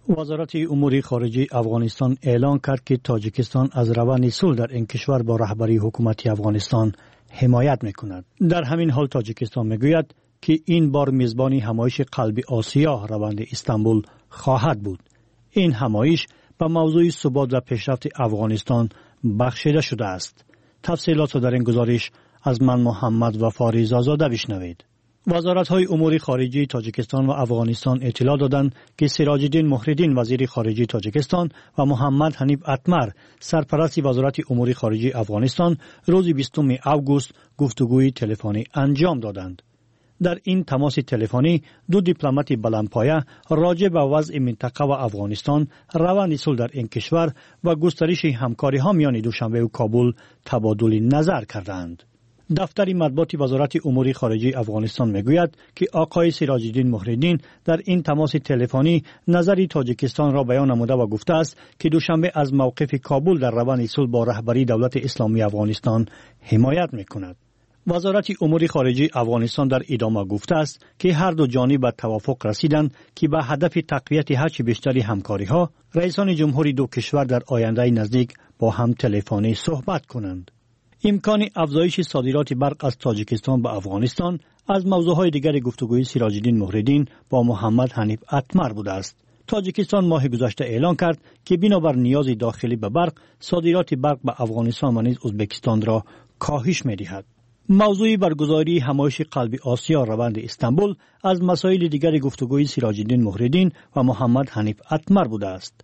وزارت امور خارجه افغانستان اعلان کرد که تاجیکستان از روند صلح در این کشور با رهبری حکومت افغانستان حمایت میکند. در همین حال تاجیکستان میگوید که این بار میزبانی همایش قلب آسیا روند استانبول خواهد بود. این همایش به موضوع ثبات و پیشرفت افغانستان بخشیده شده است. تفصیلات در این گزارش از من محمد وفاری زازاده بشنوید. وزارت‌های امور خارجه تاجیکستان و افغانستان اطلاع دادند که سراج الدین محردین وزیر خارجه تاجیکستان و محمد حنیف اتمر سرپرست وزارت امور خارجه افغانستان روز 20 اوگوست گفتگوی تلفنی انجام دادند. در این تماس تلفنی دو دیپلمات بلندپایه راجع به وضع منطقه و افغانستان، روند صلح در این کشور و گسترش همکاری ها میان دوشنبه و کابل تبادل نظر کردند. دفتر مطبوعات وزارت امور خارجه افغانستان میگوید که آقای سراج الدین محردین در این تماس تلفنی نظر تاجیکستان را بیان نموده و گفته است که دوشنبه از موقف کابل در روند صلح با رهبری دولت اسلامی افغانستان حمایت میکند. وزارت امور خارجه افغانستان در ادامه گفته است که هر دو جانب به توافق رسیدند که به هدف تقویت هرچه بیشتری همکاری ها رئیسان جمهوری دو کشور در آینده نزدیک با هم تلفنی صحبت کنند. امکان افزایش صادرات برق از تاجیکستان به افغانستان از موضوعهای دیگر گفتگوی سراج الدین محردین با محمد حنیف اتمر بوده است. تاجیکستان ماه گذشته اعلان کرد که بنابر نیاز داخلی به برق صادرات برق به افغانستان و نیز ازبکستان را کاهش می‌دهد. موضوع برگزاری همایش قلب آسیا روند استانبول از مسائل دیگر گفتگوی سراج الدین محردین و محمد حنیف اتمر بوده است.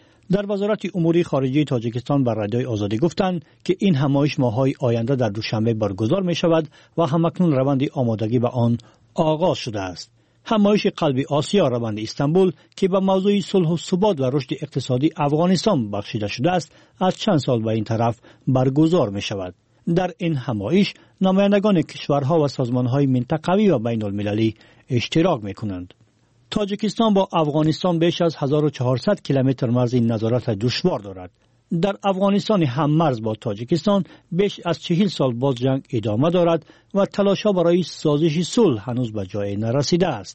در وزارت امور خارجه تاجیکستان بر رادیوی آزادی گفتند که این همایش ماه‌های آینده در دوشنبه برگزار می شود و همکنون روند آمادگی به آن آغاز شده است. همایش قلب آسیا روند استانبول که به موضوع صلح و ثبات و رشد اقتصادی افغانستان بخشیده شده است، از چند سال به این طرف برگزار می شود. در این همایش نمایندگان کشورها و سازمانهای منطقوی و بین المللی اشتراک می کنند. تاجیکستان با افغانستان بیش از 1400 کیلومتر مرز نظارت دشوار دارد. در افغانستان هم مرز با تاجیکستان بیش از 40 سال باز جنگ ادامه دارد و تلاش‌ها برای سازش صلح هنوز به جای نرسیده است.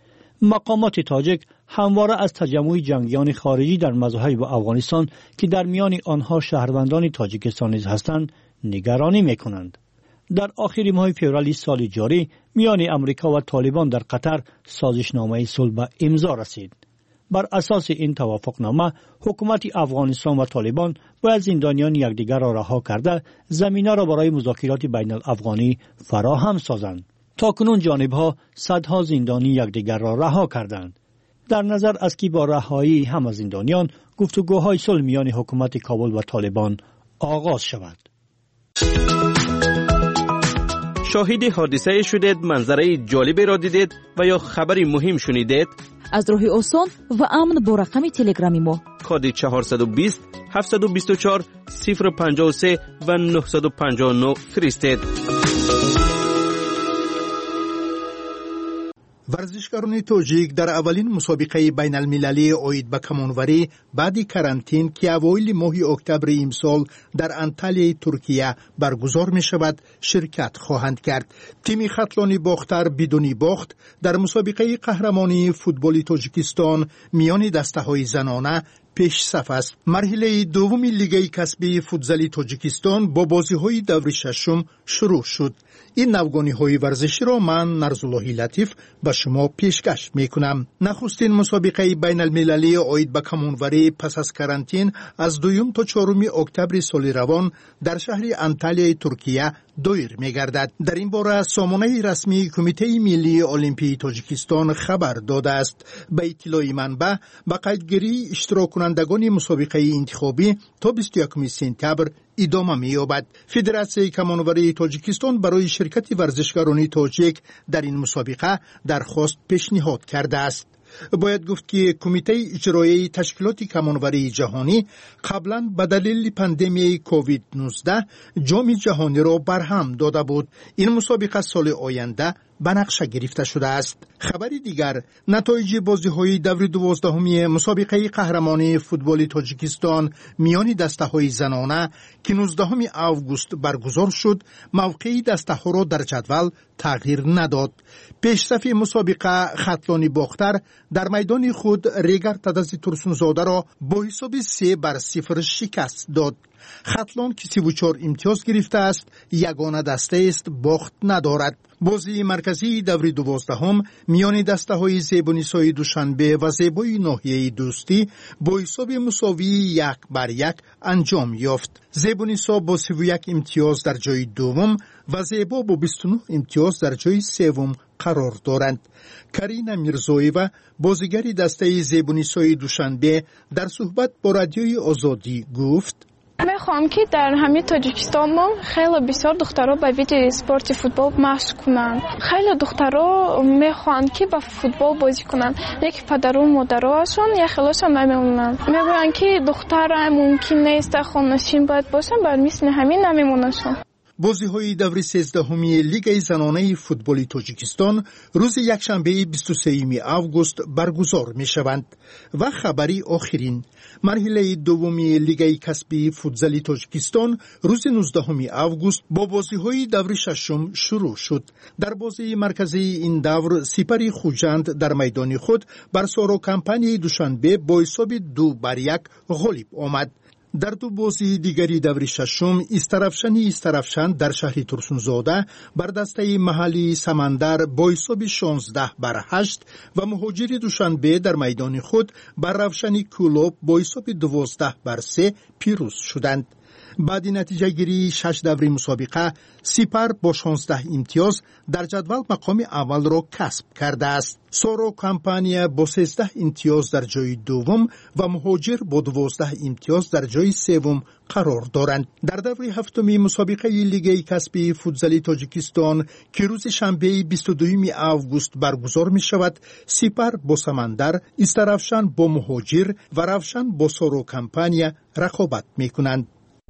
مقامات تاجیک همواره از تجمع جنگیان خارجی در مرزهای با افغانستان که در میان آنها شهروندان تاجیکستان نیز هستند نگرانی می‌کنند. در آخر ماه فوریه سال جاری میان امریکا و طالبان در قطر سازشنامه صلح به امضا رسید. بر اساس این توافقنامه حکومت افغانستان و طالبان باید زندانیان یکدیگر را رها کرده زمینه را برای مذاکرات بین الافغانی فراهم سازند. تاکنون جانبها صدها زندانی یکدیگر را رها کردند. در نظر است که با رهایی همه زندانیان گفتگوهای صلح میان حکومت کابل و طالبان آغاز شود. شاهد حادثه شدید، منظره جالبی را دیدید و یا خبری مهم شنیدید؟ از راه آسان و امن با رقم تلگرامی ما کد 420 724 053 و 959 فرستید. ورزشکاران تاجیک در اولین مسابقه بین المللی عاید به کمانوری بعد کرانتین که اوایل ماه اکتبر امسال در انطالیای ترکیه برگزار می شود شرکت خواهند کرد. تیم خطلان باختر بدون باخت در مسابقه قهرمانی فوتبال تاجیکستان میان دسته های زنانه پیش صف است. مرحله دوم لیگ کسبی فوتزال تاجیکستان با بازی‌های دور ششم شروع شد. این نوگانی‌های ورزشی را من نرزاللهی لطیف به شما پیشکش می‌کنم. نخستین مسابقه بین المللی عاید به کمانوری پس از کرانتین از 2 تا 4 اکتبر سال روان در شهر انطالیای ترکیه دایر می‌گردد. در این باره سامانه رسمی کمیته ملی المپی تاجیکستان خبر داده است. به اطلاع منبع با قیدگیری اشتراک کنندگان مسابقه انتخابی تا 21 سپتامبر ادامه می‌یابد. فدراسیون کمانوری تاجیکستان برای شرکت ورزشکاران تاجیک در این مسابقه درخواست پیشنهاد کرده است. باید گفت که کمیته اجرایی تشکیلات کمانوری جهانی قبلا به دلیل پاندمی کووید 19 جام جهانی را برهم داده بود. این مسابقه سال آینده به نقشه گرفته شده است. خبری دیگر، نتایج بازی‌های دور 12 مسابقه قهرمانی فوتبال تاجیکستان میان دسته‌های زنانه که 19 آگوست برگزار شد، موقع دسته‌ها را در جدول تغییر نداد. پیشرفت مسابقه خطلانی باختر در میدان خود ریگر تدز ترسونزاده را با حساب 3-0 شکست داد. خطلان که 34 امتیاز گرفته است، یگانه دسته است، باخت ندارد. بازی مرکزی دور 12 میان دسته‌های زیبونیسای دوشنبه و زیبای ناحیه دوستی با حساب مساوی 1-1 انجام یافت. زیبونیسا با 31 امتیاز در جای دوم و زیبا با 29 امتیاز در جای سوم قرار دارند. کرینا میرزویوا بازیگر دسته زیبونیسای دوشنبه در صحبت با رادیوی آزادی گفت: میخوام که در همه تاجیکستان ما خیلی بسیار دخترها به ویژه اسپورت فوتبال مشق کنند. خیلی دخترها میخوان که با فوتبال بازی کنند. یک پدر و مادرهاشون یا خیلیشون نمیمونند. میگن که دختر ممکن نیست خانه‌نشین باید باشن، بر مثل همین نمیمونشون. بازی‌های دور 13 لیگ زنانه فوتبال تاجیکستان روز یکشنبه 23 آگوست برگزار می‌شوند. و خبری آخرین، مرحله دومی لیگ کسبی فوتزال تاجیکستان روز 19 آگوست با بازی‌های دور ششم شروع شد. در بازی مرکزی این دور سپری خوجند در میدان خود بر سورو کمپانی دوشنبه با حساب 2-1 غالب آمد. در دو بازی دیگری دور ششم استرافشان در شهر ترسونزاده بر دسته محلی سمندر با حساب 16-8 و مهاجر دوشنبه در میدان خود بر روشنی کلوب با حساب 12-3 پیروز شدند. بعد نتیجه گیری 6 دوری مسابقه، سپر با 16 امتیاز در جدول مقام اول را کسب کرده است. سورو کمپانیا با 13 امتیاز در جای دوم و مهاجر با 12 امتیاز در جای سوم قرار دارند. در دوره هفتمی مسابقه لیگ کسبی فوتزال تاجیکستان که روز شنبه 22 آگوست برگزار می شود، سپر با سمندر، استرافشان با مهاجر و روشن با سورو کمپانیا رقابت می کنند.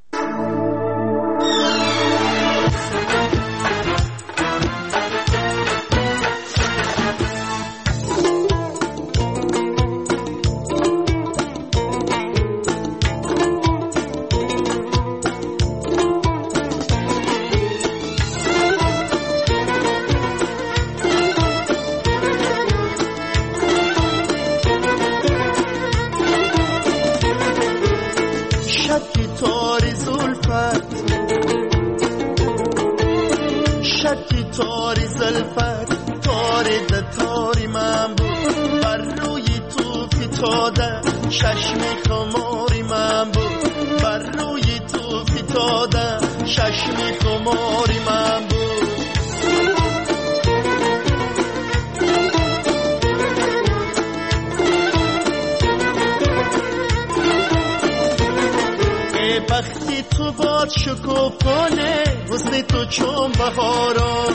تاری زلفت تاری ده تاری من بود، بر روی تو فتاده چشمی خماری من بود، بر روی تو فتاده چشمی خماری من بود. ای بختی تو باد شکوفانه، حسن تو چون بهارا،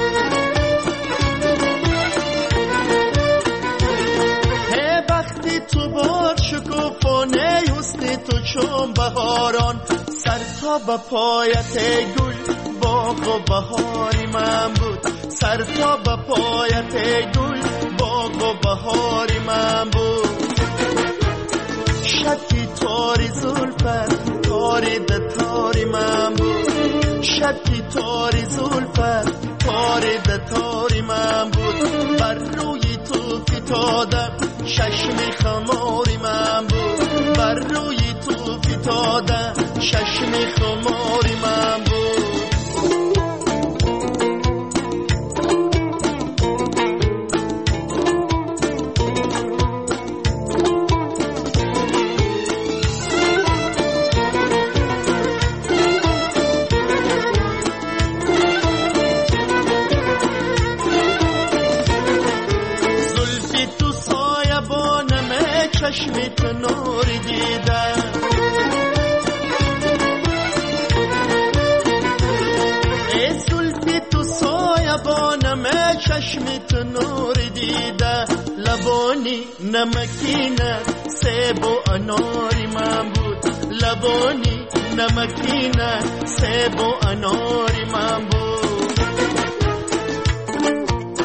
ای بختی تو باد شکوفانه، حسن تو چون بهاران، سر تا به پایت گل باغ و بهاری من بود، سر تا به پایت گل باغ و بهاری من بود. شکی تاری زلفت تاری ده تاری من بود، شکی تاری زلفت تاری ده تاری من بود، بر روی تو فتاده چشمی خماری من بود، بر روی تو فتاده چشمی خماری من بود. چشمی تو نوری دیدم، ای زلفی تو سایبانم چشمی تو نوری دیده، لبانی نمکینه سیب و اناری من بود، لبانی نمکینه سیب و اناری من بود.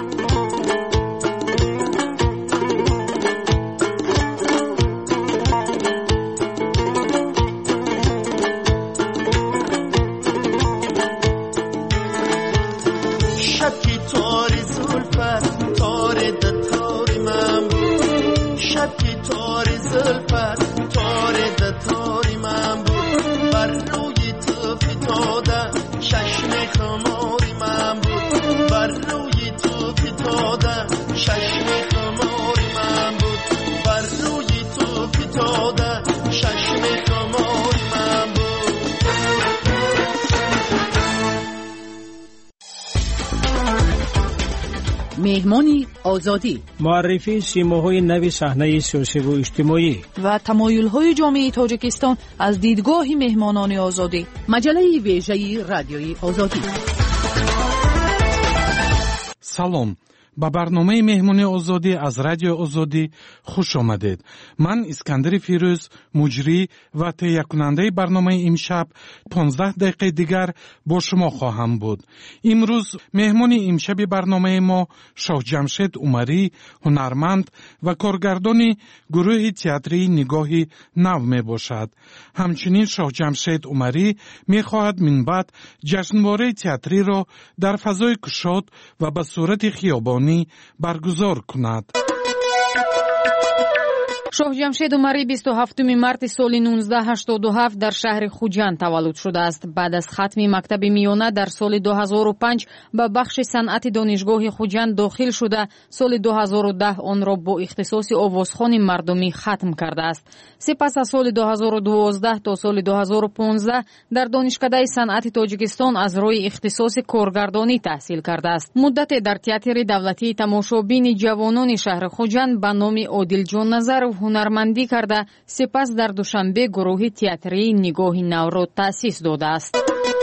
شب که تار زلفت تار تاری من بود بر روی تو فتاده چشم خماری من بود بر روی تو فتاده چشم خماری من بود بر روی تو فتاده چشم خماری من بود. مهمانی آزادی، معرفی سیماهای نو صحنه سیاسی و اجتماعی و تمایل‌های جامعه تاجیکستان از دیدگاه مهمانان آزادی. مجله ویژه رادیوی آزادی. سلام، با برنامه مهمانی آزادی از رادیو آزادی خوش آمدید. من اسکندر فیروز، مجری و تهیه کننده برنامه امشب 15 دقیقه دیگر با شما خواهم بود. امروز مهمان امشب برنامه ما شاه جمشید عمری، هنرمند و کارگردان گروه تئاتری نگاه نو می باشد. همچنین شاه جمشید عمری می خواهد من بعد جشنواره تئاتری را در فضای گشاد و به صورت خیابانی برگزار کند. شاه جمشید عمری 27 مارت سال 1987 در شهر خوجند تولد شده است. بعد از ختم مکتب میانه در سال 2005 به بخش صنعت دانشگاه خوجند داخل شده، سال 2010 آن را با اختصاص آوازخوان مردمی ختم کرده است. سپس از سال 2012 تا سال 2015 در دانشکده صنعت تاجیکستان از روی اختصاص کارگردانی تحصیل کرده است. مدت در تئاتر دولتی تماشابین جوانان شهر خوجند به نام عادل جان نظر هنرمندی کرده، سپس در دوشنبه گروه تئاتری نگاه نو را تأسیس داده است.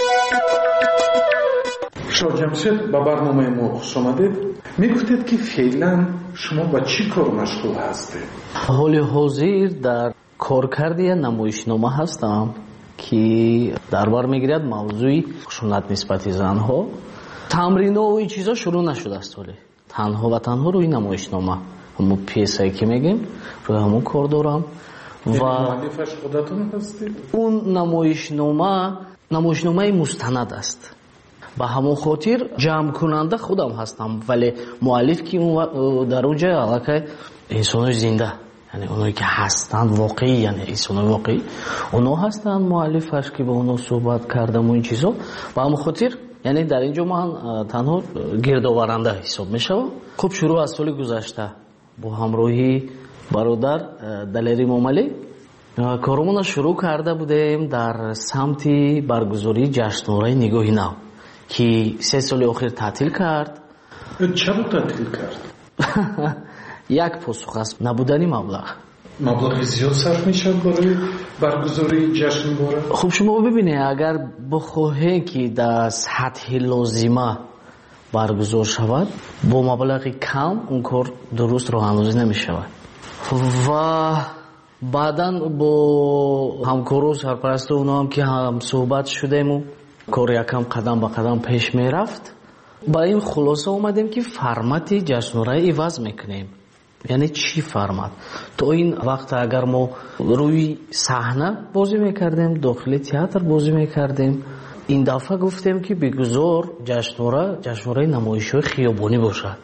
شاه جمشید با برنامه ما خوش آمدید. میگفتید که فعلا شما با چی کار مشغول هستید؟ حال حاضر در کارکرد نمایشنامه هستم که در بر میگیرد موضوع خشونت نسبت زنها. تمرین و این چیزا شروع نشده است، ولی تنها و تنها روی نمایشنامه، همون پیسایی که میگیم روی همون کار دارم. و مؤلفش خودتون هستید؟ اون نمایشنامه مستند است، به همون خاطر جمع کننده خودم هستم، ولی مؤلف که در اونجا علاقه انسانای زنده، یعنی اونایی که هستند واقعی، یعنی انسانای واقعی اونا هستند مؤلفش که با اونا صحبت کردم و این چیزا. به همون خاطر یعنی در اینجا من تنها گردآورنده حساب میشم. خب شروع از سال گذشته با همراهی برادر دلیری ماملی کارمون شروع کرده بودیم در سمت برگزاری جشنواره نگاه نو که 3 سال آخر تعطیل کرد. چرا تعطیل کرد؟ یک پاسخ است، نبودنی مبلغ زیاد صرف میشد برای برگزاری جشنواره. خب شما ببینید اگر بخواهی که در سطح لازمه برگزار شود با مبلغ کم اون کار درست راه اندازی نمی شود. و بعداً با همکارو سرپرست اونا هم که هم صحبت شدیم و کار یکم قدم به قدم پیش می رفت، با این خلاصه اومدیم که فرمت جشنواره عوض میکنیم. یعنی چی فرمت؟ تو این وقت اگر ما روی صحنه بازی میکردیم، داخل تئاتر بازی میکردیم، این دفعه گفتیم که بگذار جشنواره نمایش‌های خیابانی باشد.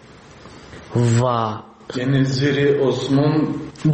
و یعنی زیر آسمان؟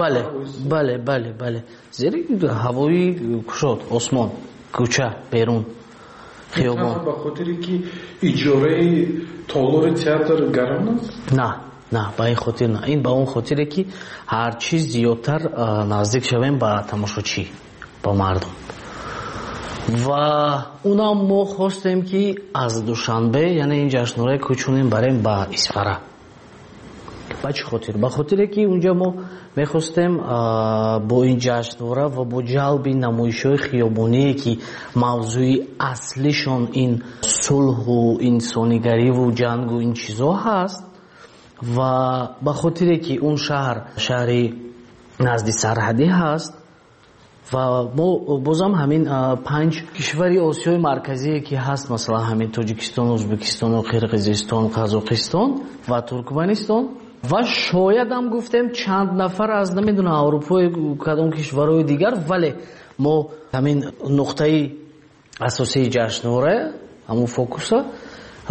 بله زیر هوایی کشاد، آسمان، کوچه، بیرون، خیابان. به خاطری که اجاره تالار تئاتر گران است؟ نه با این خاطر نه. این با اون خاطره که هر چیز زیادتر نزدیک شویم به تماشاچی، با مردم. و اونا ما خواستیم که از دوشنبه یعنی این جشنواره کوچونیم بریم با اسفره. با چه خاطر؟ با خاطره که اونجا ما میخواستیم با این جشنواره و با جلب نمایش‌های خیابانی که موضوع اصلیشون این صلح و انسانیگری و جنگ و این چیزا هست، و به خاطر که اون شهری نزد سرحدی هست و ما بازم همین 5 کشوری آسیای مرکزی که هست، مثلا همین تاجیکستان، ازبکستان و قرقیزستان، قزاقستان و ترکمنستان، و شاید هم گفتیم چند نفر از نمیدونم اروپای کدام کشورهای دیگر، ولی ما همین نقطه اساسی جشنواره همون فوکوسه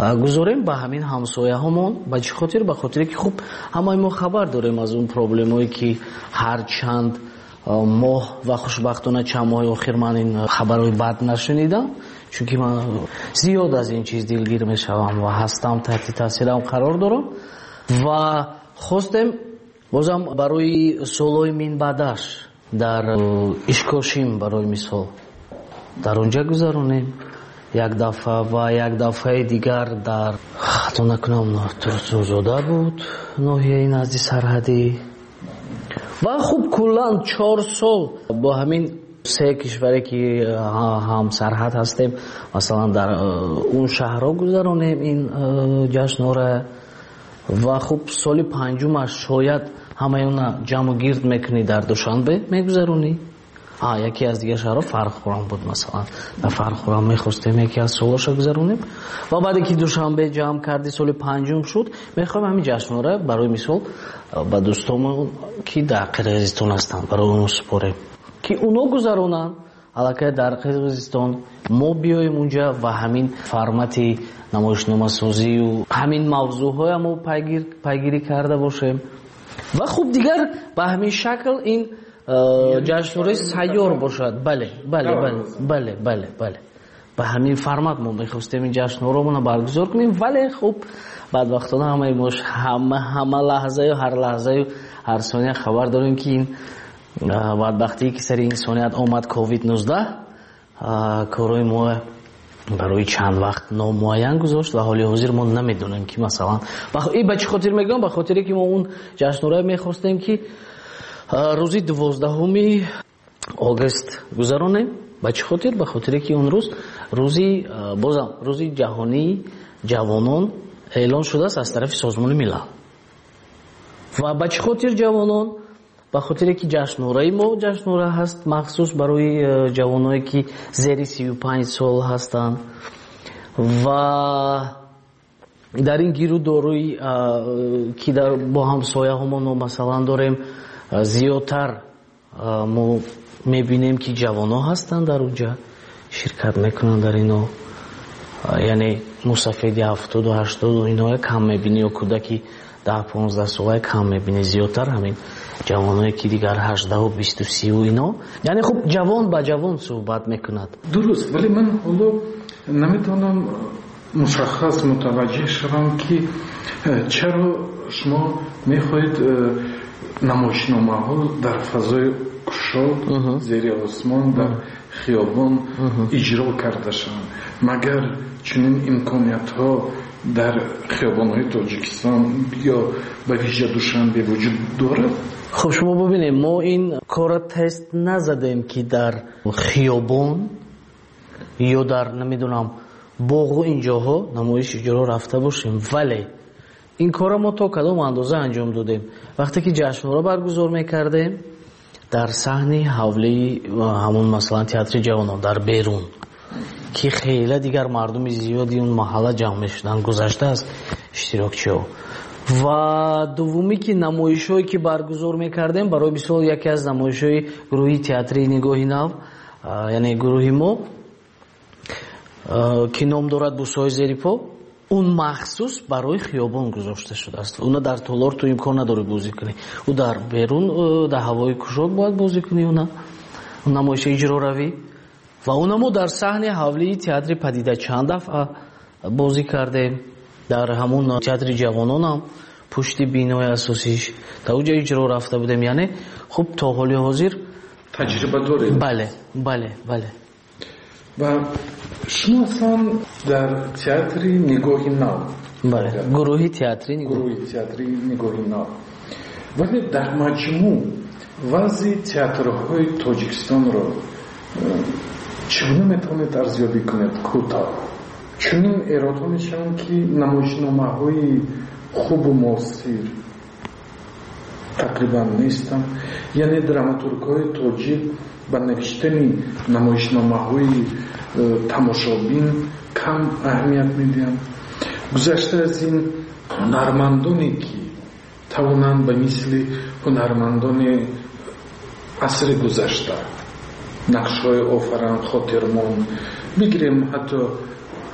гузорем ба ҳамин ҳамсояҳомон. ба чӣ хотир? ба хотире ки хуб ҳамаи мо хабар дорем аз он проблемое ки ҳар чанд моҳ ва хушбахтона чанд моҳи охир ман ин хабарои бад нашунидам, чунки ман зиёд аз ин чиз дилгир мешавам ва ҳастам, таҳти таъсирам қарор дорам ва хостем бозам барои солҳои минбаъдаш дар ишкошим барои мисол дар он ҷо гузаронем як дафъа ва як дафъаи дигар дар хато накунам Турсузода буд, ноҳияи назди сарҳадӣ ва хуб куллан 4 сол бо ҳамин се кишваре ки ҳам сарҳад ҳастем, масалан дар он шаҳрҳо гузаронем ин ҷашнора ва хуб соли панҷумаш шояд ҳамаёна ҷамъу гирд мекунӣ дар Душанбе мегузаронӣ. яке аз дигар шаҳрҳо Фархурам буд, масалан дар Фархурам мехостем яке аз солҳоша гузаронем ва баъде ки Душанбе ҷамъ карди соли панҷум шуд, мехоҳем ҳамин ҷашнора барои мисол ба дӯстонмон ки дар Қирғизистон ҳастанд барои онҳо супорем ки онҳо гузаронанд. аллакай дар Қирғизистон мо биёем унҷа ва ҳамин формати намоишномасозию ҳамин мавзӯъҳоя мо пайгирӣ карда бошем ва хуб дигар ба ҳамин шакл ин ҷашнораи сайёр бошад. бале ба ҳамин формат мо мехостем ин ҷашнораҳоро баргузор кунем, вале хуб бадбахтона ҳамаи мо ҳама лаҳзаю ҳар лаҳзаю ҳар сония хабар дорем ки ин бадбахтие ки сари инсоният омад COVID-19 корои мо барои чанд вақт номуайян гузошт ва ҳоли ҳозир мо намедонем ки масалан ба чӣ хотир мегӯям, ба хотире ки мо он ҷашнораи мехостем ки рӯзи 12 огуст гузаронем. ба чӣ хотир? ба хотире ки он рӯз рӯзи ҷаҳонии ҷавонон эълон шудааст аз тарафи Созмони Милал. ва ба чӣ хотир ҷавонон? ба хотире ки ҷашнораи мо ҷашнора ҳаст махсус барои ҷавоное ки зери 35 сол ҳастанд ва дар ин гирӯдории ки бо ҳамсояҳомон масалан дорем, зиёдтар мо мебинем ки ҷавонҳо ҳастанд дар онҷа ширкат мекунанд дар ино, яъне мусафеди 70-80 иноя кам мебинӣ, ё кӯдаки 10-15 солае кам мебинӣ, зиёдтар ҳамин ҷавонҳое ки дигар 18-20-30 ино, яъне хуб ҷавон ба ҷавон суҳбат мекунад. дуруст, вале ман ҳоло наметавонам мушаххас мутаваҷҷеҳ шавам ки чаро шумо мехоҳед намоишномаҳо дар фазои кушод зери осмон дар хиёбон иҷро карда шаванд. магар чунин имкониятҳо дар хиёбонҳои Тоҷикистон ё ба виҷа Душанбе вуҷуд дорад? хуб шумо бубинед, мо ин кора тест назадем ки дар хиёбон ё дар намедонам боғу ин ҷоҳо намоиш иҷро рафта бошем, вале ин кора мо то кадом андоза анҷом додем. вақте ки ҷашнора баргузор мекардем дар саҳни ҳавлии ҳамон масалан театри ҷавонон дар берун ки хела дигар мардуми зиёди он маҳалла ҷамъ мешуданд, гузаштааст иштирокчиҳо. ва дуввуми ки намоишҳое ки баргузор мекардем, барои мисол яке аз намоишҳои гурӯҳи театри Нигоҳи Нав, яъне гурӯҳи мо ки ном дорад Бусои зери по, он махсус барои хиёбон гузошта шудааст. уна дар толор ту имкон надорӣ бозӣ кунӣ, ӯ дар берун дар ҳавои кушод бояд бозӣ кунӣ, уна намоиши иҷроравӣ. ва уна мо дар саҳни ҳавлии театри Падида чанд дафъа бозӣ кардем, дар ҳамон театри ҷавононам пушти бинои асосиш дар уҷа иҷро рафта будем, яъне хуб то ҳоли ҳозир таҷриба доред? бале. ва шумо аслан дар театри Нигоҳи Нав, гурӯҳи театри Нигоҳи Нав, вале дар маҷмӯъ вазъи театрҳои Тоҷикистонро чигуна метавонед арзёбӣ кунед? кӯтоҳ чунин эрода мешаванд ки намоишномаҳои хубу муосир тақрибан нестанд, яъне драматургҳои тоҷик ба навиштани намоишномаҳои тамошобин кам аҳамият медиҳанд. гузашта аз ин ҳунармандоне ки тавонанд ба мисли ҳунармандони асри гузашта нақшҳои офаранд, хотирмон бигирем, ҳатто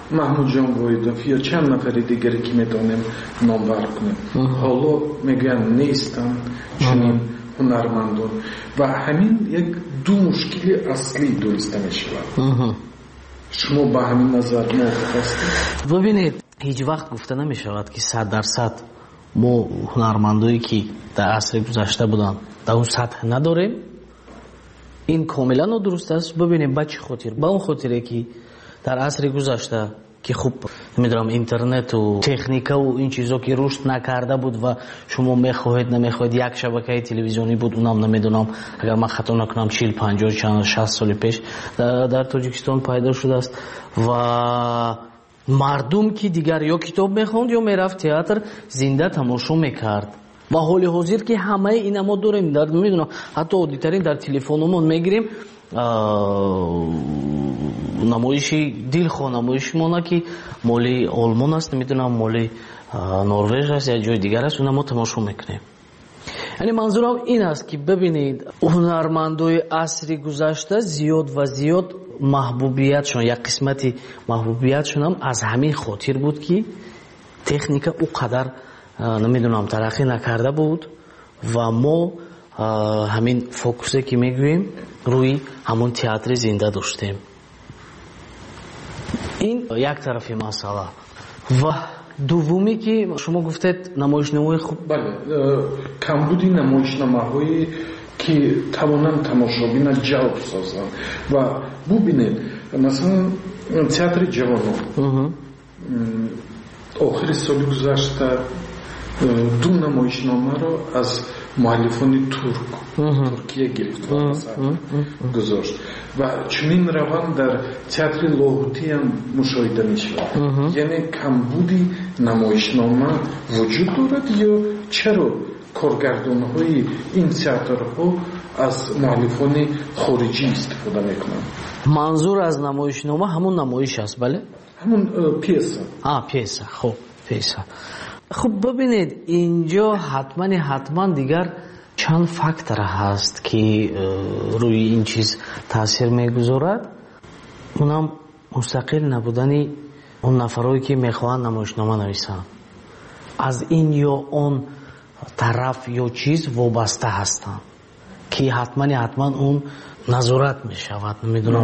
محمود جان وایدوف یا چند نفری دیگری که میتونیم نامبر کنیم حالا میگن نیستن چنین هنرمندان و همین یک دو مشکل اصلی دونسته میشود. شما با همین نظر موافق هستید؟ ببینید هیچ وقت گفته نمیشود که 100% ما هنرمندایی که در عصر گذشته بودن در اون سطح نداریم. این کاملا درست است. ببینیم با چه خاطر؟ با اون خاطره که در عصر گذشته که خوب نمیدونم اینترنت و تکنیک و این چیزا که رشد نکرده بود و شما میخواهید نمیخواهید یک شبکه تلویزیونی بود، اونم نمیدونم اگر من خطا نکنم 40 50 60 سال پیش در تاجیکستان پیدا شده است و مردم که دیگر یا کتاب میخوند یا میرفت تئاتر زنده تماشا میکرد. و حال حاضر که همه اینا ما داریم، در میدونم حتی عادی‌ترین در تلفنمون میگیریم نمایشی دلخواه نمایش مونه که مالی آلمان است، نمیدونم مالی نروژ است یا جای دیگر است، اونا ما تماشا میکنیم. یعنی منظورم این است که ببینید هنرمندای عصر گذشته زیاد و زیاد محبوبیتشون یک قسمتی محبوبیتشون هم از همین خاطر بود که تکنیک او قدر نمیدونم ترقی نکرده بود و ما همین فوکوسی که میگوییم روی همون تئاتر زنده داشتیم. این یک طرفی مسئله. و دومی که شما گفتید نمایشنامه‌های خوب، بله کمبودی نمایشنامه‌هایی که توانند تماشابین جلب سازند و ببینید مثلا تئاتر جوانان آخر سال گذشته دو نمایشنامه را از مؤلفان ترکیه گرفت و گذاشت و چنین روند در تئاتر لاهوتی هم مشاهده می شود. یعنی کمبودی نمایشنامه وجود دارد یا چرا کارگردان‌های این تئاترها از مؤلفان خارجی استفاده میکنند؟ منظور از نمایشنامه همون نمایش است. بله همون پیسه. پیسه. خب پیسه. خب ببینید اینجا حتما دیگر چند فاکتور هست که روی این چیز تاثیر میگذارد. اونم مستقل نبودن اون نفرایی که میخوان نمایشنامه نویسن از این یا اون طرف یا چیز وابسته هستن که حتما اون نظارت میشود، نمیدونم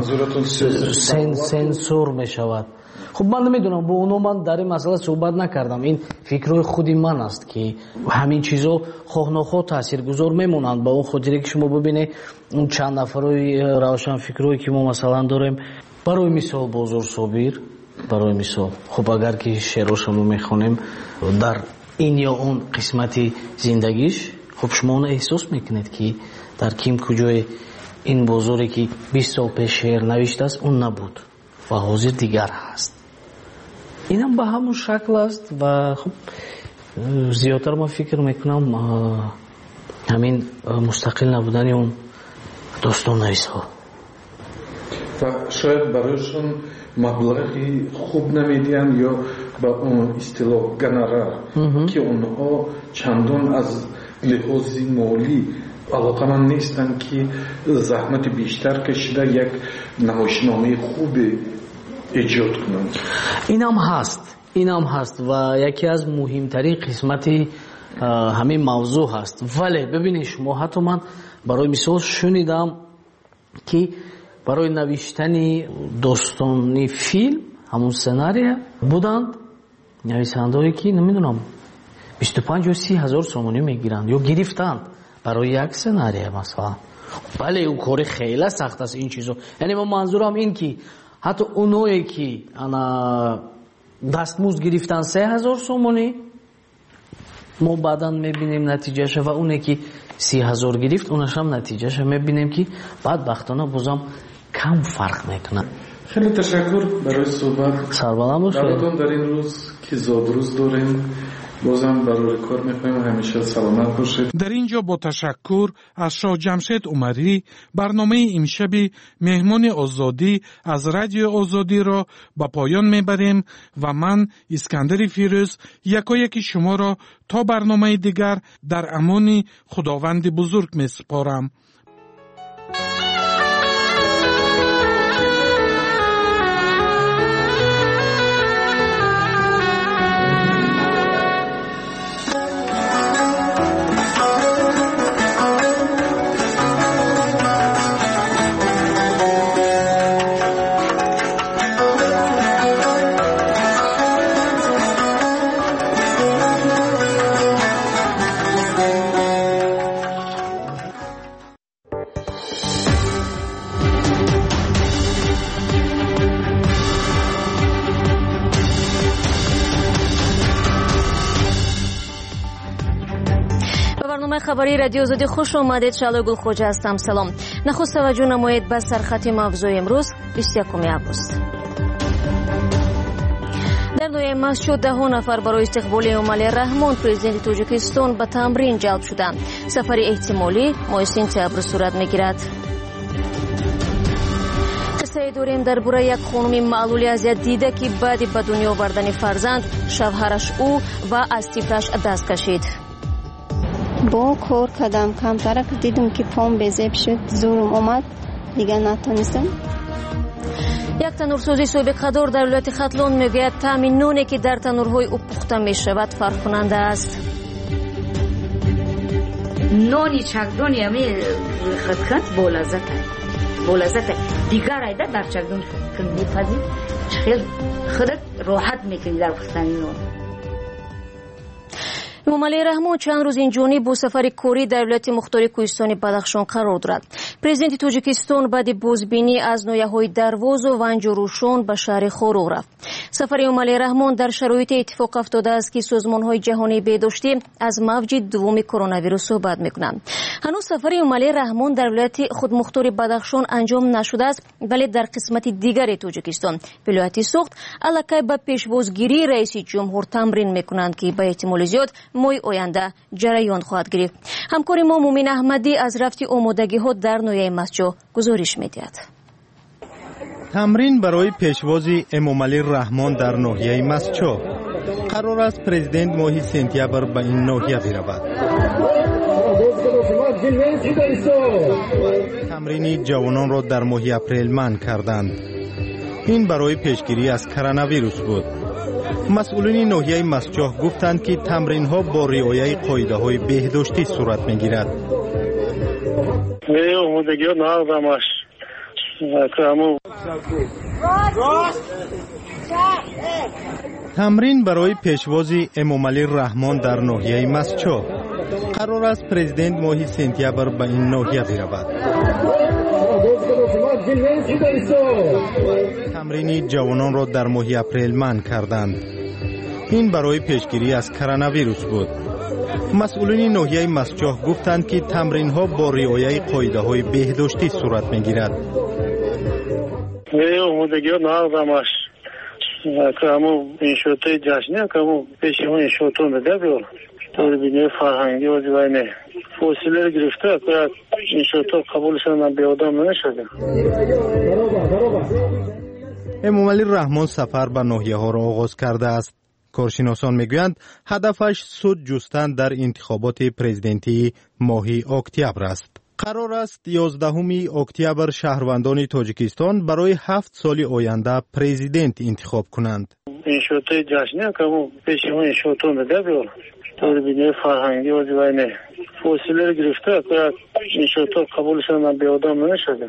سنسور میشود. خب من نمیدونم با اونو من در این مسئله صحبت نکردم، این فکرهای خودی من است که همین چیزا خواه نخواه تاثیرگذار میمونند. با اون خاطره که شما ببینید اون چند نفرای روشن فکرایی که ما مثلا داریم، برای مثال بازار صابر، برای مثال خب اگر که شعراشو میخونیم در این یا اون قسمتی زندگیش، خب شما اون احساس میکنید که در کیم کجای این بازاری که 20 سال پیش شعر نوشته است اون نبود و حاضر دیگر هست. اینم به همون شکل است و خب زیادتر ما فکر میکنم همین مستقل نبودن اون داستان نویس‌ها و شاید برایشون مبلغی خوب نمیدین یا با اون اصطلاح گنرال که اونها چندان از لحاظ مالی علاقمند نیستن که زحمت بیشتر کشیده یک نمایشنامه خوب ایجاد کنند. اینم هست و یکی از مهمترین قسمتی همین موضوع هست. ولی ببینید شما حتی من برای مثال شنیدم که برای نوشتن داستانی فیلم همون سناریو بودند نویسنده‌ای که نمیدونم 25 یا 30 هزار سومونی میگیرند یا گرفتند برای یک سناریو مثلا. بله اون کار خیلی سخت است این چیزو. یعنی من منظورم این که حتی اونایی که دستمزد گرفتن 3000 سومونی ما بعدا میبینیم نتیجهش و اونی که 30,000 گرفت اونش هم نتیجهش میبینیم که بدبختانه بازم کم فرق میکنه. خیلی تشکر برای صحبت. سربلند باشید. در این روز که زادروز داریم بازم برای کار میکنیم همیشه سلامت باشید. در اینجا با تشکر از شاه جمشید عمری برنامه امشب مهمان آزادی از رادیو آزادی را به پایان میبریم و من اسکندر فیروز یکایک شما را تا برنامه دیگر در امان خداوند بزرگ میسپارم. خبری رادیو آزادی خوش آمدید. شعله گلخوجه هستم. سلام. نخست توجه نمایید به سرخط موضوع امروز 21 آگوست. در نوع مسجد 10 نفر برای استقبال امامعلی رحمان پرزیدنت تاجیکستان به تمرین جلب شدند. سفر احتمالی ماه سپتامبر صورت میگیرد. قصه داریم درباره یک خانم معلولی اذیت دیده که بعد به دنیا آوردن فرزند شوهرش او و از طفلش دست کشید. با کار کردم کمتر که دیدم که پام بزیب شد زورم اومد دیگه نتونستم. یک تنورسوزی سابقه‌دار در ولایت ختلان میگوید طعم نانی که در تنورهای او پخته میشود فرق کننده است. نانی چکدانی همی خط با لذت دیگر ایده در چکدان کن میپذید خیلی خودت راحت میکنی در پختن نان. امامعلی رحمان چند روز اینجانی با سفر کاری در ولایت مختار کوهستان بدخشان قرار دارد. پرزیدنت تاجیکستان بعد بازبینی از ناحیه‌های درواز و ونجروشان به شهر خوروغ رفت. سفر امامعلی رحمان در شرایط اتفاق افتاده است که سازمان‌های جهانی بهداشتی از موج دوم کرونا ویروس صحبت می‌کنند. هنوز سفر امامعلی رحمان در ولایت خود مختار بدخشان انجام نشده است، ولی در قسمت دیگر تاجیکستان ولایت سوخت الکی به پیشوازگیری رئیس جمهور تمرین می‌کنند که به احتمال زیاد ماه آینده جریان خواهد گرفت. همکار ما مومن احمدی از رفت آمادگی‌ها در نویه مسجد گزارش می‌دهد. تمرین برای پیشواز امامعلی رحمان در ناحیه مسجد قرار است پرزیدنت ماه سپتامبر به این ناحیه برود. تمرین جوانان را در ماه اپریل منع کردند. این برای پیشگیری از کرونا ویروس بود. مسئولین ناحیه مسجد گفتند که تمرین ها با رعایت قاعده های بهداشتی صورت میگیرد. تمرین برای پیشواز امامعلی رحمان در ناحیه مسجد قرار است پرزیدنت ماه سپتامبر به این ناحیه برود. تمرین جوانان را در ماه اپریل منع کردند. این برای پیشگیری از کرونا ویروس بود. مسئولین ناحیه مسجد گفتند که تمرین ها با رعایت قاعده های بهداشتی صورت میگیرد. فاصله گرفته که این شوتا قبولشان به آدم نشده. امامعلی رحمان سفر به ناحیه ها را آغاز کرده است. کارشناسان میگویند هدفش سود جستن در انتخابات پرزیدنتی ماه اکتبر است. قرار است 11 اکتبر شهروندان تاجیکستان برای 7 سال آینده پرزیدنت انتخاب کنند. این شوتا جشنی که پیش این شوتا میده تربیت فرهنگی و دیوانه فاصله گرفته که این شوتا قبولشان به آدم نشده.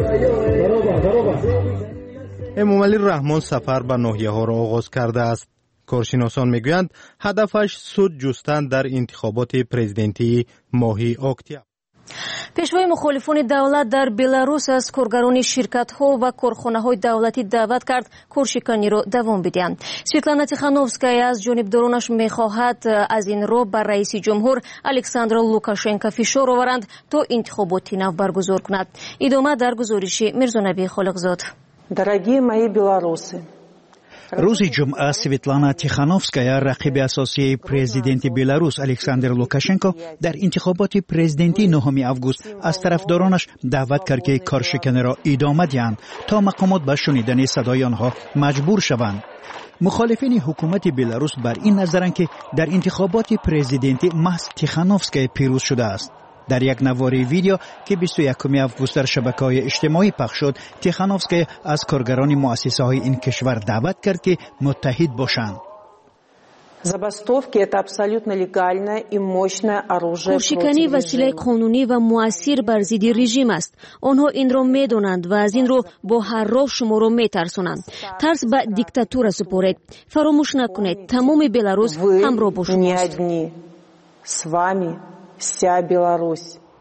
امامعلی رحمان سفر به ناحیه ها را آغاز کرده است. کارشناسان میگویند هدفش سود جستن در انتخابات پرزیدنتی ماه اکتبر. پیشوای مخالفان دولت در بلاروس از کارگران شرکت‌ها و کارخانه‌های دولتی دعوت کرد کارشکنی را دوام بدهند. سویتلانا تیخانوفسکایا از جانبدارانش می‌خواهد از این رو بر رئیس جمهور الکساندر لوکاشنکو فشار آورند تا انتخابات نو برگزار کند. ادامه در گزارش میرزانبی خالقزاد. Дорогие мои белорусы, روز جمعه سویتلانا تیخانوفسکایا رقیب اساسی پرزیدنت بلاروس الکساندر لوکاشنکو در انتخابات پرزیدنتی 9 آگوست از طرفدارانش دعوت کرد که کارشکنی را ادامه دهند تا مقامات به شنیدن صدای آنها مجبور شوند. مخالفین حکومت بلاروس بر این نظرند که در انتخابات پرزیدنتی محض تیخانوفسکایا پیروز شده است. در یک نواری ویدیو که 21 آگوست در شبکه‌های اجتماعی پخش شد، تیخانوفسکایا از کارگران مؤسسه‌های این کشور دعوت کرد که متحد باشند. Забастовки – это абсолютно легальное и мощное оружие. کارشکنی وسیله قانونی و مؤثر بر ضد رژیم است. آنها این را می‌دانند و از این رو با هر راه شما را می‌ترسانند. ترس به دیکتاتور سپارید. فراموش نکنید تمام بلاروس همراه با شماست.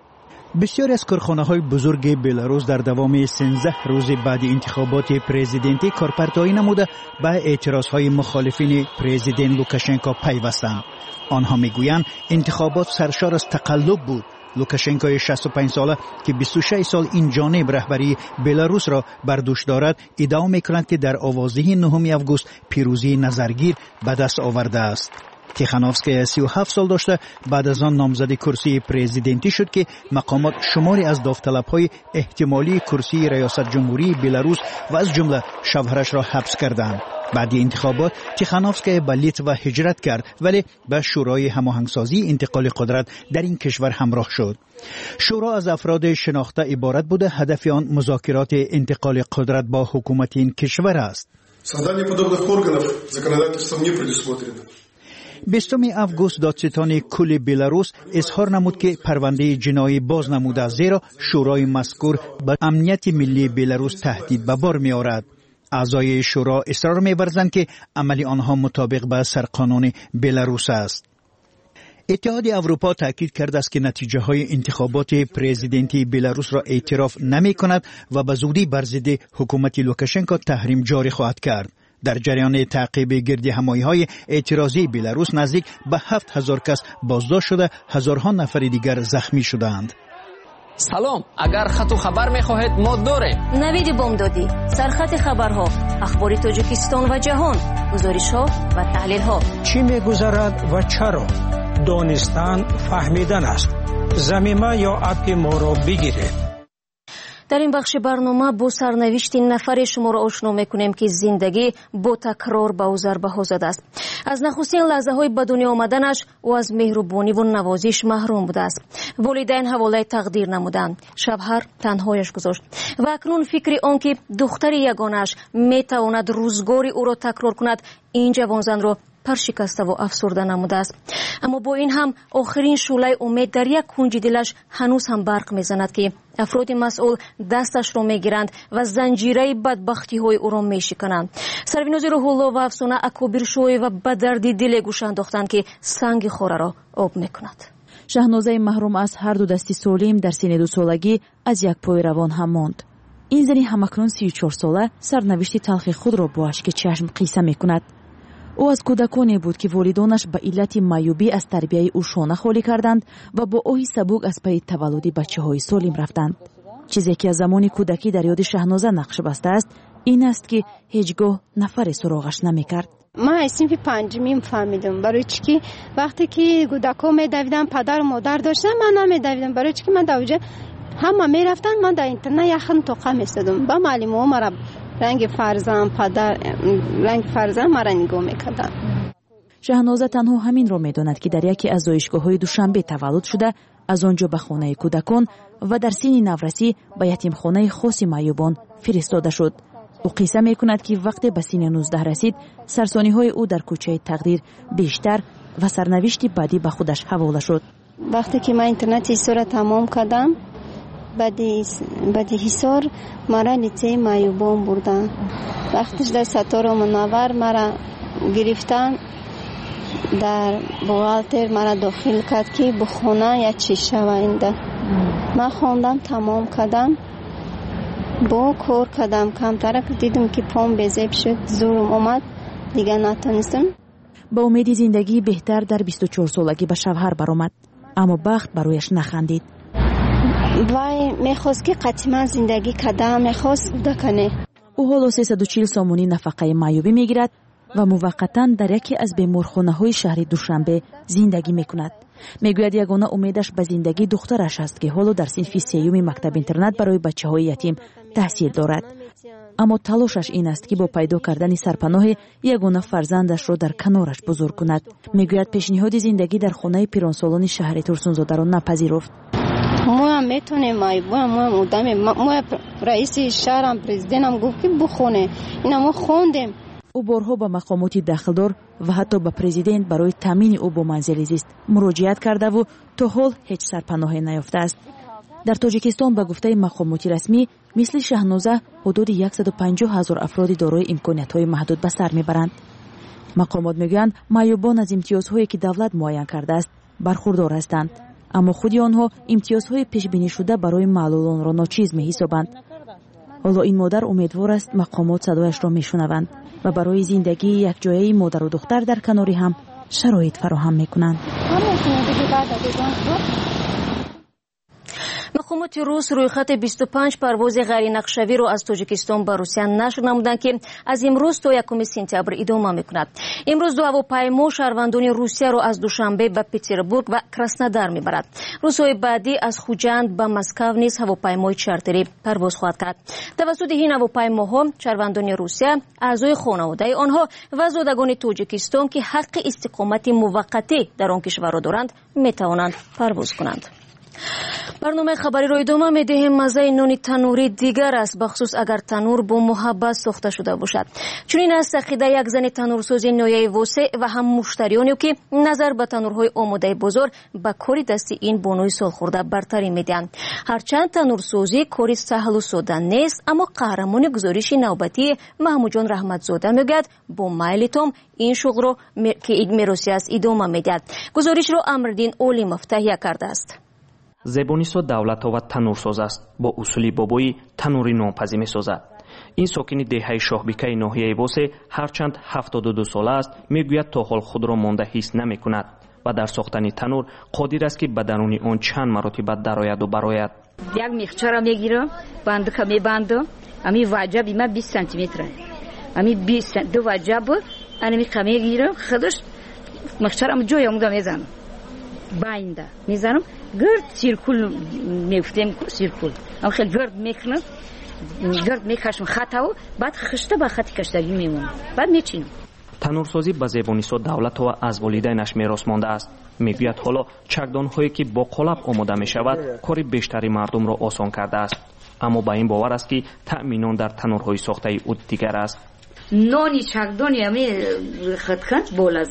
بسیاری از کارخانه‌های بزرگ بلاروس در دوام 13 روز بعد انتخابات پرزیدنتی کارپرتایی نموده به اعتراضهای مخالفین پرزیدنت لوکاشنکو پیوستند. آنها میگویند انتخابات سرشار از تقلب بود. لوکاشنکوی 65 ساله که 26 سال این جانب رهبری بلاروس را بر دوش دارد ادعا می‌کند که در آوازی 9 آگوست پیروزی نظرگیر به دست آورده است. تیخانوفسکایا 37 سال داشته بعد از آن نامزد کرسی پرزیدنتی شد که مقامات شماری از داوطلب‌های احتمالی کرسی ریاست جمهوری بلاروس و از جمله شوهرش را حبس کردند. بعد انتخابات تیخانوفسکایا به لیتوا هجرت کرد ولی به شورای هماهنگسازی انتقال قدرت در این کشور همراه شد. شورا از افراد شناخته عبارت بوده، هدف آن مذاکرات انتقال قدرت با حکومت این کشور است. Создание подобных органов законодательством не предусмотрено. 20 آگوست دادستان کل بلاروس اظهار نمود که پرونده جنایی باز نموده زیرا شورای مذکور به امنیت ملی بلاروس تهدید به بار می آورد. اعضای شورا اصرار می‌ورزند که عمل آنها مطابق با سرقانون بلاروس است. اتحاد اروپا تاکید کرده است که نتیجه های انتخابات پرزیدنتی بلاروس را اعتراف نمی کند و به زودی بر ضد حکومت لوکاشنکو تحریم جاری خواهد کرد. در جریان تعقیب گردهمایی‌های اعتراضی بلاروس نزدیک به 7000 کس بازداشت شده، هزارها نفر دیگر زخمی شدند. سلام، اگر خط و خبر می‌خواهید ما داریم. نوید بامدادی، سرخط خبرها، اخبار تاجیکستان و جهان، گزارش‌ها و تحلیل‌ها. چی می‌گذرد و چرا؟ دانستن فهمیدن است. ضمیمه یا اپ ما را بگیرید. در این بخش برنامه با سرنوشت نفر شما را آشنا میکنیم که زندگی با تکرار به او ضربه ها زده است. از نخستین لحظه های به دنیا آمدنش او از مهربانی و نوازش محروم بوده است. والدین حواله تقدیر نمودند، شوهر تنهایش گذاشت و اکنون فکر آن که دختر یگانش میتواند روزگاری او را تکرار کند این جوانزن را پرشکسته و افسرده نموده است. اما با این هم آخرین شعله امید در یک کنج دلش هنوز هم برق میزند که افراد مسئول دستش را میگیرند و زنجیره بدبختی های او را میشکنند. سربیناز روح الله و افسانه اکابر شوی و به درد دل گوش انداختند که سنگ خوره را آب میکند. شهنازه محروم از هر دو دستی سولیم در سن 2 سالگی از یک پای روان هم ماند. این زنی همکنون 34 ساله سرنوشت تلخ خود را با اشک چشم قیصه میکند. او از کودکانی بود که والدانش به علت معیوبی از تربیت او شانه خالی کردند و با اوهی سبوک از پی تولد بچه‌های سالم رفتند. چیزی که از زمان کودکی در یاد شهنازه نقش بسته است این است که هیچگاه نفر سراغش نمی‌کرد. من صنف 5 فهمیدم برای چی وقتی که کودکا می‌دویدن پدر و مادر داشتن من نمی‌دویدم برای چی من دوجه همه می‌رفتن من در اینترنت یخن توقع می‌استادم با معلم‌ها مرا رنگ فرزند مرا نگاه میکردن. شهنازه تنها همین را میداند که در یکی از زایشگاه‌های دوشنبه تولد شده، از آنجا به خانه کودکان و در سن نورسی به یتیمخانه خاص معیوبان فرستاده شد. او قصه میکند که وقتی به سن 19 رسید سرسانی‌های او در کوچه تقدیر بیشتر و سرنوشت بعدی به خودش حواله شد. وقتی که من اینترنت را تمام کردم بعد حصار مرا لیسه معیوبان بردن. وقتش در ستاره منور مرا گرفتن در بوغالتر مرا داخل کرد که بخونه یا چی شوینده. من خوندم تمام کردم با کار کردم کمتر دیدم که پام بزیب شد زورم اومد دیگه نتونستم. با امید زندگی بهتر در 24 سالگی به شوهر برآمد اما بخت برایش نخندید. وای میخواست که قطعا زندگی کدام میخواست دکنه. او حالا 340 سامونی نفقه معیوبی میگیرد و موقتا در یکی از بیمارخانه های شهر دوشنبه زندگی میکند. میگوید یگانه امیدش به زندگی دخترش است که حالا در صنف 3 مکتب اینترنت برای بچه های یتیم تحصیل دارد. اما تلاشش این است که با پیدا کردن سرپناه یگانه فرزندش را در کنارش بزرگ کند. میگوید پیشنهاد زندگی در خانه پیرانسالان شهر ترسونزاده را نپذیرفت. ما میتونیم ما رئیس شهرم پرزیدنتم گفت که بخونه اینا ما خوندیم. او بارها به مقامات داخلدار و حتی به پرزیدنت برای تامین او با منزل زیست مراجعت کرده و تا حال هیچ سرپناهی نیافته است. در تاجیکستان به گفته مقامات رسمی مثل شهنازه حدود 150,000 افراد دارای امکانیت‌های محدود به سر میبرند. مقامات میگویند معیوبان از امتیازهایی که دولت معین کرده است برخوردار هستند. аммо худи онҳо имтиёзҳои пешбинӣ шуда барои маълулонро ночиз меҳисобанд. ҳоло ин модар умедвор аст мақомот садояшро мешунаванд ва барои зиндагии якҷояи модару духтар дар канори ҳам шароит фароҳам мекунанд. мақомоти рус рӯйхати 25 парвози ғайринақшавиро аз тоҷикистон ба русия нашр намуданд ки аз имрӯз то 1 сентябр идома мекунад. имрӯз ду ҳавопаймо шаҳрвандони русияро аз душанбе ба петербург ва краснодар мебарад. рӯзҳои баъдӣ аз хуҷанд ба москав низ ҳавопаймои чартерӣ парвоз хоҳад кард. тавассути ин ҳавопаймоҳо шаҳрвандони русия, аъзои хонаводаи онҳо ва зодагони тоҷикистон ки ҳаққи истиқомати муваққатӣ дар он кишварро доранд метавонанд парвоз кунанд. барномаи хабариро идома медиҳем. маззаи нони танӯрӣ дигар аст, бахусус агар танӯр бо муҳаббат сохта шуда бошад. чунин аст ақида як зани танӯрсози ноҳияи восеъ ва ҳам муштариёне ки назар ба танӯрҳои омодаи бозор ба кори дасти ин бонуи солхӯрда бартарӣ медиҳанд. ҳарчанд танӯрсозӣ кори саҳлу сода нест, аммо қаҳрамони гузориши навбатии маҳмуҷон раҳматзода мегӯяд бо майли том ин шуғлро ки мероси аст идома медиҳад. гузоришро Амрдин Олимов таҳия кардааст. зебонисо давлатоват танӯрсоз аст. бо усули бобоӣ танӯри нонпазӣ месозад. ин сокини деҳаи шоҳбикаи ноҳияи восе ҳарчанд 72 сола аст, мегӯяд то ҳол худро монда ҳис намекунад ва дар сохтани танӯр қодир аст ки ба даруни он чанд маротиба дарояду барояд. як мехчара мегирам, бандука мебандам, ами ваҷаб има 20 сантиметр, ами 22 ваҷаб анами қа мегирам, худаш мехчарам ҷоямда мезанам, байнда мезанам, гирд сиркул мефтем, сиркул ам хел гирд мекунам, гирд мекашам хатао, баъд хишта ба хати каштагӣ мемонам, баъд мечинам. танӯрсозӣ ба Зебонисо Давлатова аз волидайнаш мерос монда аст. мегӯяд ҳоло чакдонҳое ки бо қолаб омода мешавад кори бештари мардумро осон кардааст, аммо ба ин бовар аст ки таъминон дар танӯрҳои сохтаи ӯ дигар аст. нони чакдони ами хитканд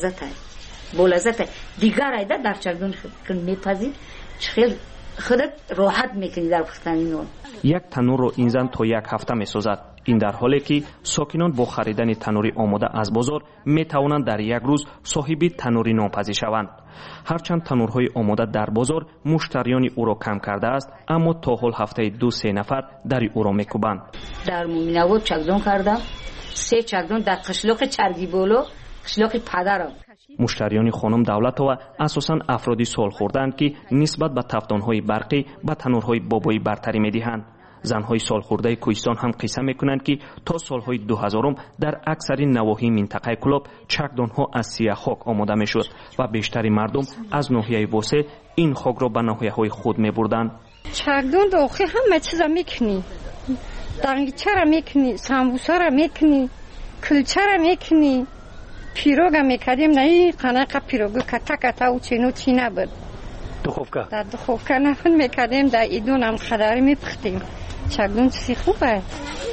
бо лаззата дигар айда дар чакдон мепазид хел худат роҳат мекунӣ дар пухтани нон. як танӯрро ин зан то як ҳафта месозад. ин дар ҳоле ки сокинон бо харидани танӯри омода аз бозор метавонанд дар як рӯз соҳиби танӯри нонпазӣ шаванд. ҳарчанд танӯрҳои омода дар бозор муштариёни ӯро кам кардааст, аммо то ҳол ҳафтаи 2-3 нафар дари ӯро мекӯбанд. дар Муминобод чакдон кардам, 3 чакдон дар қишлоқи Чаргиболо, қишлоқи падарам. муштариёни хонум Давлатова асосан афроди солхӯрдаанд ки нисбат ба тафдонҳои барқӣ ба танӯрҳои бобоӣ бартарӣ медиҳанд. занҳои солхӯрдаи Кӯҳистон ҳам қисса мекунанд ки то солҳои 2000 дар аксари навоҳии минтақаи Кӯлоб чакдонҳо аз сияҳ хок омода мешуд ва бештари мардум аз ноҳияи восе ин хокро ба ноҳияҳои худ мебурданд. чакдон дохи ҳама чиза мекунӣ, дангичара мекунӣ, самбусара мекунӣ, кулчара мекунӣ, пирога мекардем, на ин қанақа пирога ката учину чи набуд. духовка дар духовка нафун мекардем, дар идонам қадари мепухтем. чакдон чизи хуб аст.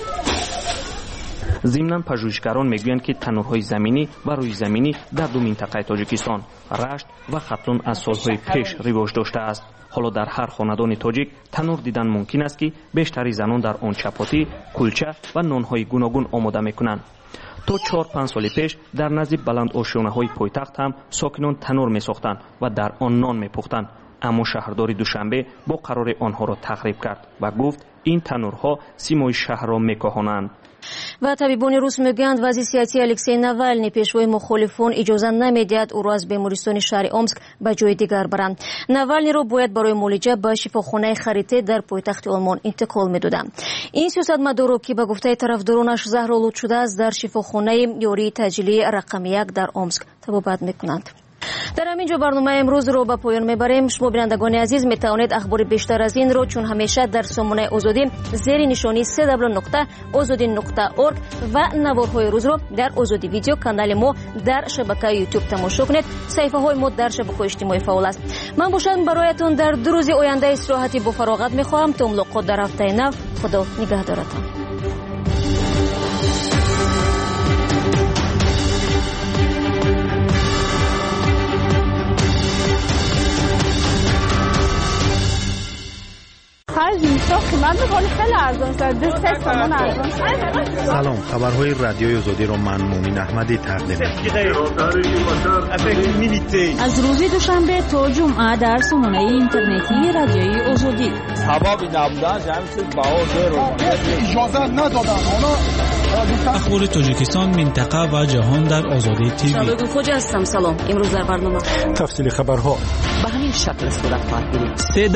зимнан пажӯҳишгарон мегӯянд ки танӯрҳои заминӣ ва рӯизаминӣ дар ду минтақаи Тоҷикистон, Рашт ва Хатлон аз солҳои пеш ривоҷ доштааст. ҳоло дар ҳар хонадони тоҷик танӯр дидан мумкин аст ки бештари занон дар он чапотӣ, кулча ва нонҳои гуногун омода мекунанд. то 4-5 соли пеш дар назди баландошонаҳои пойтахт ҳам сокинон танӯр месохтанд ва дар он нон мепухтанд, аммо шаҳрдори Душанбе бо қарори онҳоро тахриб кард ва гуфт ин танӯрҳо симои шаҳрро мекоҳонанд. ва табибони рус мегӯянд вазир сиёсии Алексей Навалний пешвои мухолифон иҷоза намедиҳад ӯро аз бемористони шаҳри Омск ба ҷои дигар баранд. Навалнийро бояд барои муолиҷа ба шифохонаи Харите дар пойтахти Олмон интиқол медоданд. ин сиёсатмадорро ки ба гуфтаи тарафдоронаш заҳролуд шудааст, дар шифохонаи ёрии таъҷилии рақами 1 дар Омск табобат мекунанд. дар ҳамин ҷо барномаи имрӯзро ба поён мебарем. шумо бинандагони азиз метавонед ахбори бештар аз инро чун ҳамеша дар сомонаи озодӣ зери нишони www.ozodi.org ва наворҳои рӯзро дар Озоди видео канали мо дар шабакаи YouTube тамошо кунед. саҳифаҳои мо дар шабакаҳои иҷтимоӣ фаъол аст. ман бошам бароятон дар 2 рӯзи оянда истироҳати бо фароғат мехоҳам. то мулоқот дар ҳафтаи нав. худо нигаҳдоратон. ҳар зимстон قیمت میکنه خیلی ارزان شده 3 تومن ارزان. سلام، خبرهای رادیوی آزادی را من مومین احمدی تقدیم می‌کنم. از روز دوشنبه تا جمعه در سامانه اینترنتی رادیوی آزادی. اجازه ندادن اخبار تاجیکستان، منطقه و جهان در آزادی تیوی. شالوگ خوج هستم. سلام. امروز در برنامه تفصیل خبرها به همین شکل صورت خواهد گرفت.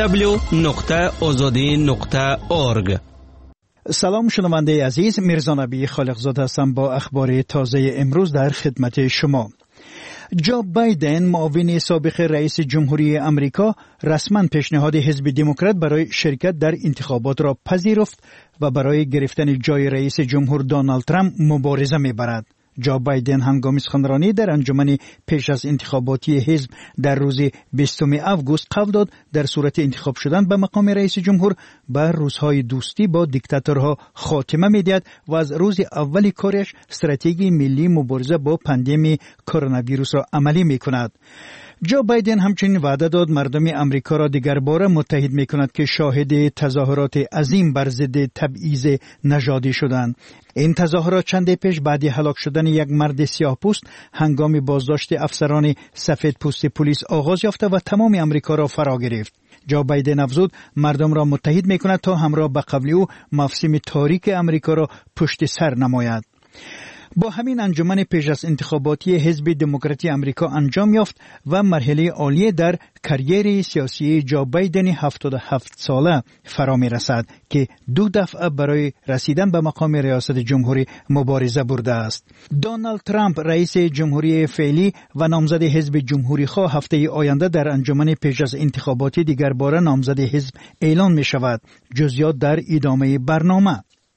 www.azadi.org. سلام شنونده عزیز، میرزا نبی خالقزاد هستم با اخبار تازه امروز در خدمت شما. جو بایدن، معاون سابق رئیس جمهوری آمریکا، رسما پیشنهاد حزب دموکرات برای شرکت در انتخابات را پذیرفت و برای گرفتن جای رئیس جمهور دونالد ترامپ مبارزه می‌برد. جو بایدن هنگام سخنرانی در انجمن پیش از انتخاباتی حزب در روز 20 آگوست قول داد در صورت انتخاب شدن به مقام رئیس جمهور به روزهای دوستی با دیکتاتورها خاتمه می‌دهد و از روز اول کارش استراتژی ملی مبارزه با پاندمی کرونا ویروس را عملی می‌کند. جو بایدن همچنین وعده داد مردم امریکا را دیگر باره متحد می‌کند که شاهد تظاهرات عظیم بر ضد تبعیض نژادی شدند. این تظاهرات چند پیش بعد هلاک شدن یک مرد سیاه‌پوست هنگام بازداشت افسران سفید پوست پلیس آغاز یافته و تمام امریکا را فرا گرفت. جو بایدن افزود مردم را متحد می‌کند تا همراه به قبل او مفهوم تاریک امریکا را پشت سر نماید. با همین انجمن پیش از انتخاباتی حزب دموکراتی آمریکا انجام یافت و مرحله عالی در کریر سیاسی جو بایدن 77 ساله فرا می رسد که 2 دفعه برای رسیدن به مقام ریاست جمهوری مبارزه برده است. دونالد ترامپ رئیس جمهوری فعلی و نامزد حزب جمهوری خواه هفته آینده در انجمن پیش از انتخاباتی دیگر باره نامزد حزب اعلان می شود. جزئیات در ادامه برنامه.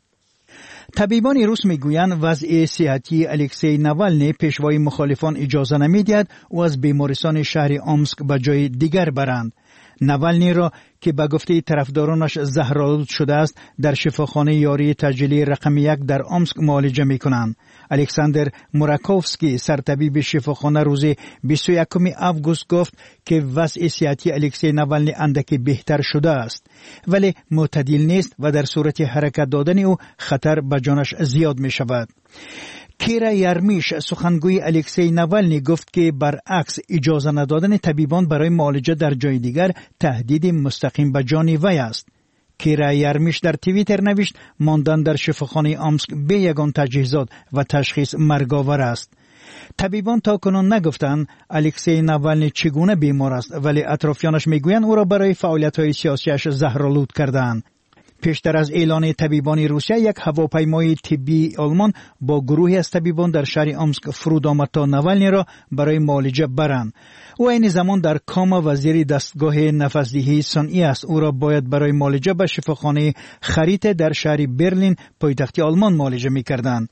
طبیبان روس میگویند وضع صحتی الکسی ناوالنی پیشوای مخالفان اجازه نمیدهد و از بیمارستان شهر آمسک به جای دیگر برند. ناوالنی را که به گفته طرفدارانش زهرآلود شده است در شفاخانه یاری تجلی رقم 1 در آمسک معالجه میکنند. الکساندر موراکوفسکی سرطبیب شفاخانه روز 21 آگوست گفت که وضع صحتی الکسی ناوالنی اندکی بهتر شده است ولی معتدل نیست و در صورت حرکت دادن او خطر به جانش زیاد می شود. کیرا یارمیش سخنگوی الکسی ناوالنی گفت که برعکس اجازه ندادن طبیبان برای معالجه در جای دیگر تهدید مستقیم به جان وی است. کیرا یارمیش در توییتر نوشت ماندن در شفاخانه آمسک به یگان تجهیزات و تشخیص مرگاور است. طبیبان تا کنون نگفتند الکسی ناوالنی چگونه بیمار است ولی اطرافیانش میگویند او را برای فعالیت‌های سیاسیش زهرآلود کردند. پیشتر از اعلان طبیبان روسیه یک هواپیمای طبی آلمان با گروهی از طبیبان در شهر آمسک فرود آمد تا ناوالنی را برای معالجه برند. او این زمان در کام وزیر دستگاه نفس‌دهی صنعی است. او را باید برای معالجه به شفاخانه خریت در شهر برلین پایتخت آلمان معالجه می‌کردند.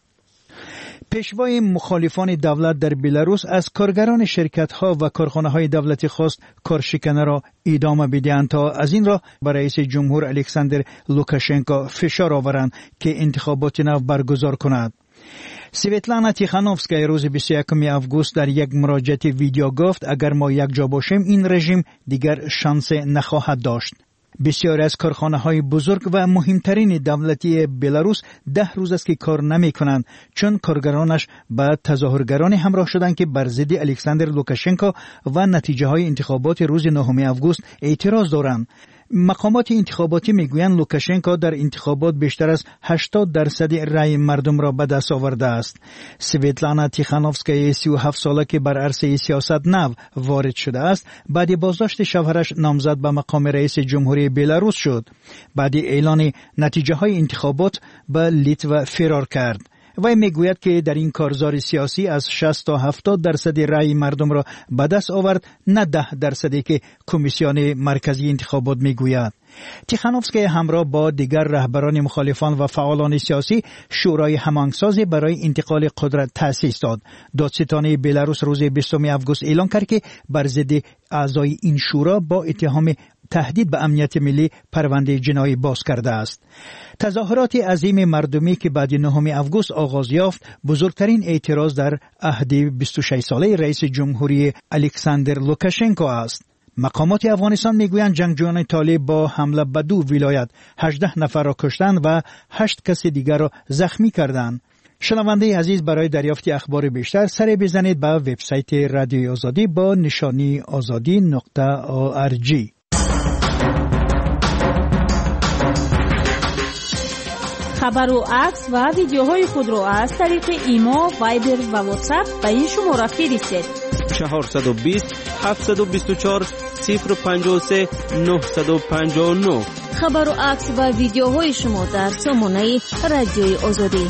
پیشوای مخالفان دولت در بلاروس از کارگران شرکت‌ها و کارخانه‌های دولتی خواست کارشکنی را ادامه بدهند تا از این راه بر رئیس جمهور الکساندر لوکاشنکو فشار آورند که انتخابات نو برگزار کند. سویتلانا تیخانوفسکای روز 21 آگوست در یک مراجعه ویدیو گفت اگر ما یک جا باشیم این رژیم دیگر شانس نخواهد داشت. بسیاری از کارخانه‌های بزرگ و مهمترین دولتی بلاروس 10 روز است که کار نمی‌کنند چون کارگرانش با تظاهرگران همراه شدند که بر ضد الکساندر لوکاشنکو و نتیجه‌های انتخابات روز 9 آگوست اعتراض دارند. مقامات انتخاباتی میگویند لوکاشنکو در انتخابات بیشتر از 80% رأی مردم را به دست آورده است. سویتلانا تیخانوفسکای 37 ساله که بر عرصه سیاست نو وارد شده است بعد بازداشت شوهرش نامزد به مقام رئیس جمهوری بلاروس شد. بعد اعلان نتیجه های انتخابات به لیتوا فرار کرد. وی میگوید که در این کارزار سیاسی از 60 تا 70% رأی مردم را به دست آورد، نه 10% که کمیسیون مرکزی انتخابات میگوید. تیخانوفسکی همراه با دیگر رهبران مخالفان و فعالان سیاسی شورای هماهنگسازی برای انتقال قدرت تأسیس داد. دادستان بلاروس روز 20 آگوست اعلان کرد که بر ضد اعضای این شورا با اتهام تهدید به امنیت ملی پرونده جنایی باز کرده است. تظاهرات عظیم مردمی که بعد 9 آگوست آغاز یافت بزرگترین اعتراض در عهد 26 ساله رئیس جمهوری الکساندر لوکاشنکو است. مقامات افغانستان میگویند جنگجویان طالب با حمله به 2 ولایت 18 نفر را کشتند و 8 کس دیگر را زخمی کردند. شنونده عزیز، برای دریافت اخبار بیشتر سر بزنید به وبسایت رادیوی آزادی با نشانی azadi.org. خبر و عکس و ویدیوهای خود را از طریق ایما، وایبر و واتساپ به این شماره فرستید: 420 724 053 959. خبر و عکس و ویدیوهای شما در سامانه رادیوی آزادی.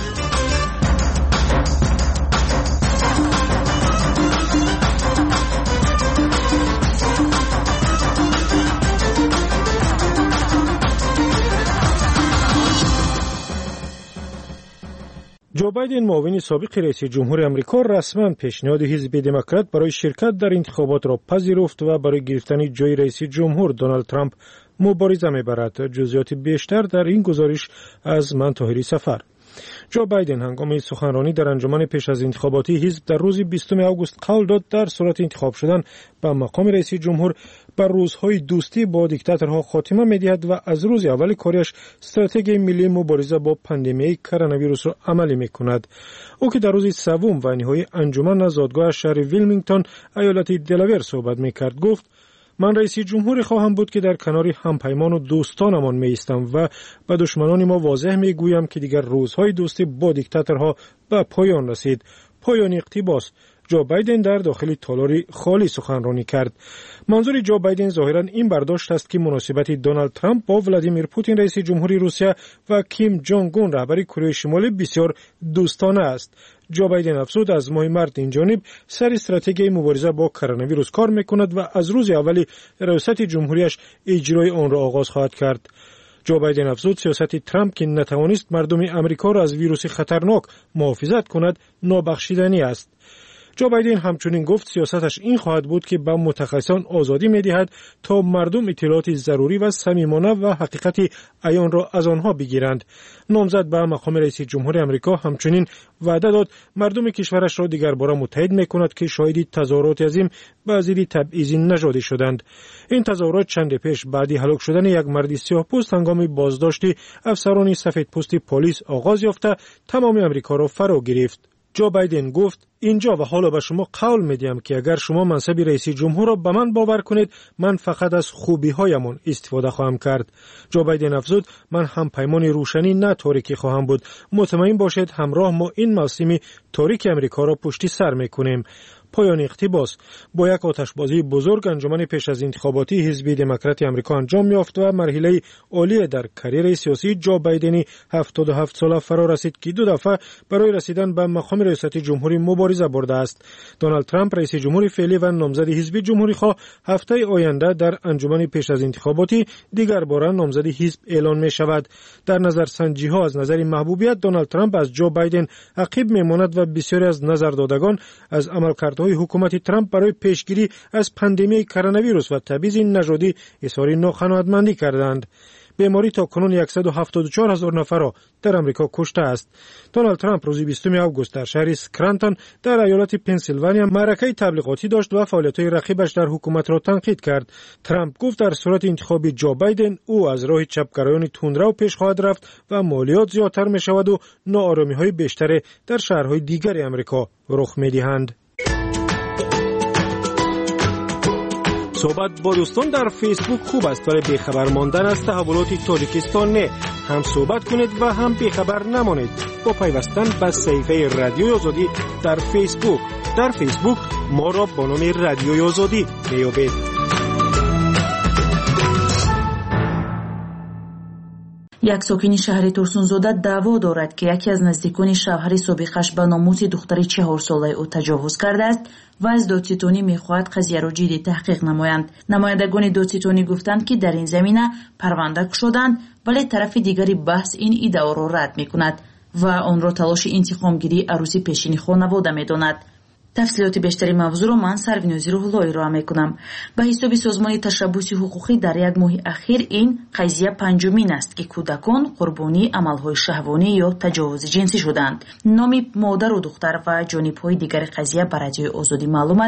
جو بایدن معاون سابق رئیس جمهور آمریکا رسما پیشنهاد حزب دموکرات برای شرکت در انتخابات را پذیرفت و برای گرفتن جای رئیس جمهور دونالد ترامپ مبارزه می‌برد. جزئیات بیشتر در این گزارش از من طاهری سفر. جو بایدن هنگام سخنرانی در انجمن پیش از انتخاباتی حزب در روز 20 آگوست قول داد در صورت انتخاب شدن به مقام رئیس جمهور بر روزهای دوستی با دیکتاتورها خاتمه می‌دهد و از روز اول کارش استراتژی ملی مبارزه با پاندمی کرونا ویروس را عملی می‌کند. او که در روز سوم و نهایی انجمن از دادگاه شهر ویلمینگتون ایالت دلاور صحبت می‌کرد گفت: من رئیس جمهوری خواهم بود که در کنار همپیمان و دوستانمان می‌ایستم و به دشمنان ما واضح می‌گویم که دیگر روزهای دوستی با دیکتاتورها به پایان رسید. پایان اقتباس. جو بایدن در داخل تالار خالی سخنرانی کرد. منظور جو بایدن ظاهراً این برداشت است که مناسبت دونالد ترامپ با ولادیمیر پوتین رئیس جمهوری روسیه و کیم جونگ اون رهبر کره شمالی بسیار دوستانه است. جو بایدن افزود از ماه مارس این جانب سر استراتژی مبارزه با کرونا ویروس کار میکند و از روز اولی ریاست جمهوریش اجرای آن را آغاز خواهد کرد. جو بایدن افزود سیاست ترامپ که نتوانست مردم آمریکا را از ویروس خطرناک محافظت کند نابخشودنی است. جو بایدن همچنین گفت سیاستش این خواهد بود که به متخصصان آزادی می‌دهد تا مردم اطلاعات ضروری و صمیمانه و حقیقت عیان را از آنها بگیرند. نامزد به مقام رئیس جمهور آمریکا همچنین وعده داد مردم کشورش را دیگر بار متحد می‌کند که شاهد تظاهرات عظیم به زیر تبعیض نژادی شدند. این تظاهرات چند پیش بعد هلاک شدن یک مرد سیاه‌پوست هنگام بازداشت افسران سفیدپوست پلیس آغاز یافته تمام آمریکا را فرا گرفت. جو بایدن گفت: اینجا و حالا به شما قول میدیم که اگر شما منصب رئیس جمهور را به من باور کنید من فقط از خوبی هایمان استفاده خواهم کرد. جو بایدن افزود: من هم پیمان روشنی نه تاریکی خواهم بود. مطمئن باشید همراه ما این موسم تاریک امریکا را پشت سر میکنیم. پایان اقتباس. با یک آتشبازی بزرگ انجمن پیش از انتخاباتی حزب دموکرات آمریکا انجام یافت و مرحله عالی در کریر سیاسی جو بایدن 77 ساله فرا رسید که 2 دفعه برای رسیدن به مقام ریاست جمهوری مبارزه برده است. دونالد ترامپ رئیس جمهوری فعلی و نامزد حزب جمهوری خواه هفته آینده در انجمن پیش از انتخاباتی دیگر بار نامزد حزب اعلان می شود. در نظرسنجی ها از نظر محبوبیت دونالد ترامپ از جو بایدن عقب میماند و بسیاری از نظردادگان از عملکردهای حکومت ترامپ برای پیشگیری از پاندمی کرونا ویروس و تبعیض نژادی اظهار ناقناعتمندی کردند. بیماری تا کنون 174,000 نفر را در آمریکا کشته است. دونالد ترامپ روز 20 آگوست در شهر اسکرانتون در ایالت پنسیلوانیا معرکه تبلیغاتی داشت و فعالیت‌های رقیبش در حکومت را تنقید کرد. ترامپ گفت در صورت انتخاب جو بایدن او از راه چپگرایان تندرو پیش خواهد رفت و مالیات زیادتر می‌شود و ناآرامی‌های بیشتر در شهرهای دیگر آمریکا رخ می‌دهند. صحبت با دوستان در فیسبوک خوب است ولی بیخبر ماندن از تحولات تاجیکستان نه. هم صحبت کنید و هم بیخبر نمانید با پیوستن به صفحه رادیوی آزادی در فیسبوک. در فیسبوک ما را با نام رادیوی آزادی میابید. یک ساکن شهر ترسونزاده دعوا دارد که یکی از نزدیکان شوهر سابقش به ناموس دختر 4 ساله او تجاوز کرده است و از دادستانی می‌خواهد قضیه را جدی تحقیق نمایند. نمایندگان دادستانی گفتند که در این زمینه پرونده شدند ولی طرف دیگری بحث این ادعا را رد می‌کند و آن را تلاش انتقامگیری عروسی پیشین خانواده می‌داند. تفصیلات بیشتری موضوع را من سروینوزی روح‌اللهی ارائه می‌کنم. به حساب سازمان تشبث حقوقی در یک ماه اخیر این قضیه پنجمین است که کودکان قربانی عمل‌های شهوانی یا تجاوز جنسی شدند. نام مادر و دختر و جانب‌های دیگر قضیه بر رادیوی آزادی معلوم است.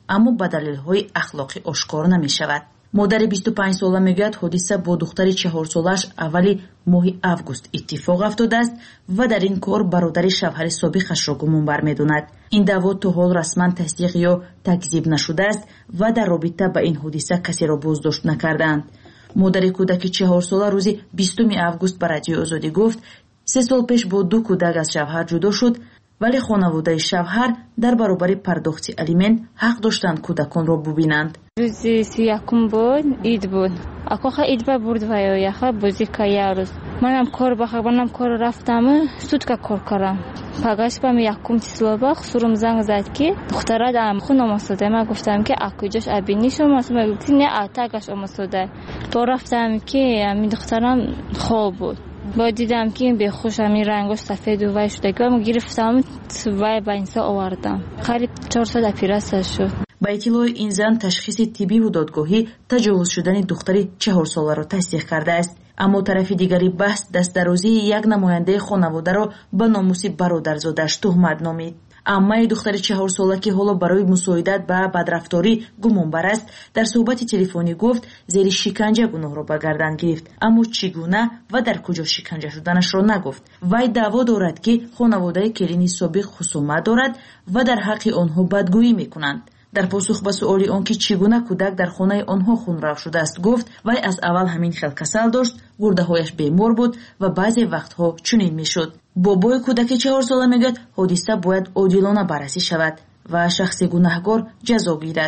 аммо ба далелҳои ахлоқӣ ошкор намешавад. модари 25 сола мегӯяд ҳодиса бо духтари 4 солааш аввали моҳи август иттифоқ афтодааст ва дар ин кор бародари шавҳари собиқашро гумонбар медонад. ин даъво то ҳол расман тасдиқ ё такзиб нашудааст ва дар робита ба ин ҳодиса касеро боздошт накардаанд. модари кӯдаки 4 сола рӯзи 20 август ба радиои Озодӣ гуфт 3 сол пеш бо 2 кӯдак аз шавҳар ҷудо шуд, вале хонаводаи шавҳар дар баробари пардохти алимент ҳақ доштанд кӯдаконро бубинанд. рӯзи 31 буд, ид буд. Акоха идба бурд ваё яха бозӣ кая рӯз. Манам кор рафтам, сутка кор кардам. Пагашпам 1 число ба хусурум занг зад ки духтара дам хун омасода. Ман гуфтам ки акуҷош абиниш омас, ман гуфтам не атагаш омасода. То рафтам ки ами духтарам хоб буд. با دیدم که این بخوش همین رنگش سفید و وای شده که من گرفتم وای با اینسا آوردم قریب 4 سال پیرسته شد. با اطلاع این زن تشخیص طبی و دادگاهی تجاوز شدن دختری 4 ساله را تصدیق کرده است. اما طرف دیگری بحث دست درازی یک نماینده خانواده را به ناموس برادرزادش تهمت نامید. аммаи духтари 4 сола ки ҳоло барои мусоидат ба бадрафторӣ гумонбар аст, дар суҳбати телефонӣ гуфт зери шиканҷа гуноҳро ба гардан гирифт, аммо чӣ гуна ва дар куҷо шиканҷа шуданашро нагуфт. вай даъво дорад ки хонаводаи келини собиқ хусумат дорад ва дар ҳаққи онҳо бадгӯӣ мекунанд. дар посух ба суоли он ки чӣ гуна кӯдак дар хонаи онҳо хунрав шудааст гуфт вай аз аввал ҳамин хел касал дошт, гурдаҳояш бемор буд ва баъзе вақтҳо чунин мешуд. бобои кӯдаки 4 сола мегӯяд ҳодиса бояд одилона баррасӣ шавад ва шахси гунаҳгор ҷазо гирад.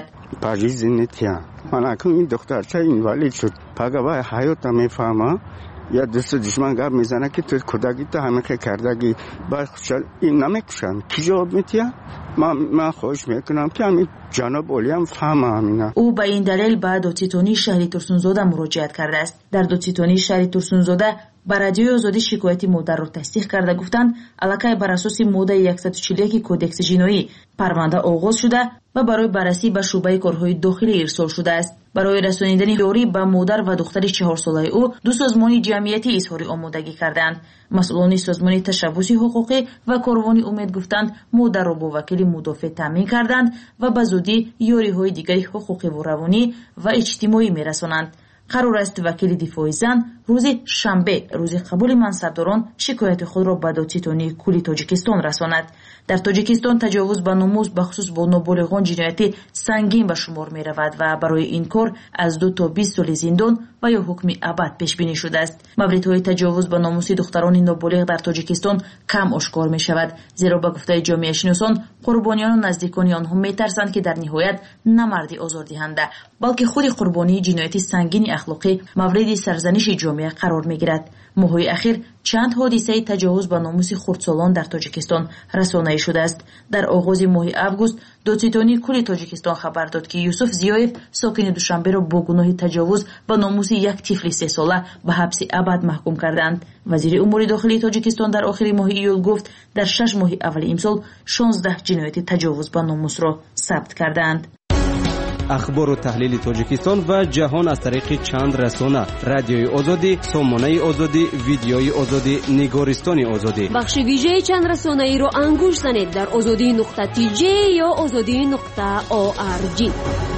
ман акун ин духтарча инвалид шуд. пага вай ҳаёта мефаҳма я дӯсту душман гап мезана ки ту кӯдакита ҳамихе кардаги бахушал ин намекушанд ки ҷавоб метия. ман хоҳиш мекунам ки ҳамин ҷаноб олиям фаҳма ҳамина. ӯ ба ин далел ба додситонии шаҳри Турсунзода муроҷиат кардааст. дар додситонии шаҳри Турсунзода ба радиои Озодӣ шикояти модарро тасдиқ карда гуфтанд аллакай бар асоси моддаи 141 кодекси ҷиноӣ парванда оғоз шуда ва барои баррасӣ ба шуъбаи корҳои дохилӣ ирсол шудааст. барои расонидани ёрӣ ба модар ва духтари 4 солаи ӯ 2 созмони ҷамъиятӣ изҳори омодагӣ карданд. масъулони созмони ташаббуси ҳуқуқӣ ва корвони умед гуфтанд модарро бо вакили мудофеъ таъмин карданд ва ба зудӣ ёриҳои дигари ҳуқуқиву равонӣ ва иҷтимоӣ мерасонанд. қарор аст вакили дифои зан рӯзи шанбе, рӯзи қабули мансабдорон шикояти худро ба додситонии кулли Тоҷикистон расонад. дар Тоҷикистон таҷовуз ба номус бахусус бо ноболиғон ҷинояти сангин ба шумор меравад ва барои ин кор аз 2 то 20 соли зиндон ва ё ҳукми абад пешбинӣ шудааст. мавридҳои таҷовуз ба номуси духтарони ноболиғ дар Тоҷикистон кам ошкор мешавад, зеро ба гуфтаи ҷомеашиносон қурбониёну наздикони онҳо метарсанд ки дар ниҳоят на марди озордиҳанда, балки худи қурбонии ҷинояти сангини ахлоқӣ мавриди сарзаниши ҷомеа қарор мегирад. моҳҳои ахир чанд ҳодисаи таҷовуз ба номуси хурдсолон дар Тоҷикистон расонаӣ шудааст. дар оғози моҳи август додситонии кулли Тоҷикистон хабар дод ки Юсуф Зиёев сокини Душанберо бо гуноҳи таҷовуз ба номуси як тифли 3 сола ба ҳабси абад маҳкум карданд. вазири умури дохилии Тоҷикистон дар охири моҳи июл гуфт дар 6 моҳи аввали имсол 16 ҷинояти таҷовуз ба номусро сабт карданд. اخبار و تحلیل تاجیکستان و جهان از طریق چند رسانه: رادیوی آزادی، سامانه آزادی، ویدیوی آزادی، نگارستان آزادی. بخش ویژه چند رسانه‌ای رو انگوش زنید در azadi.tj یا azadi.org.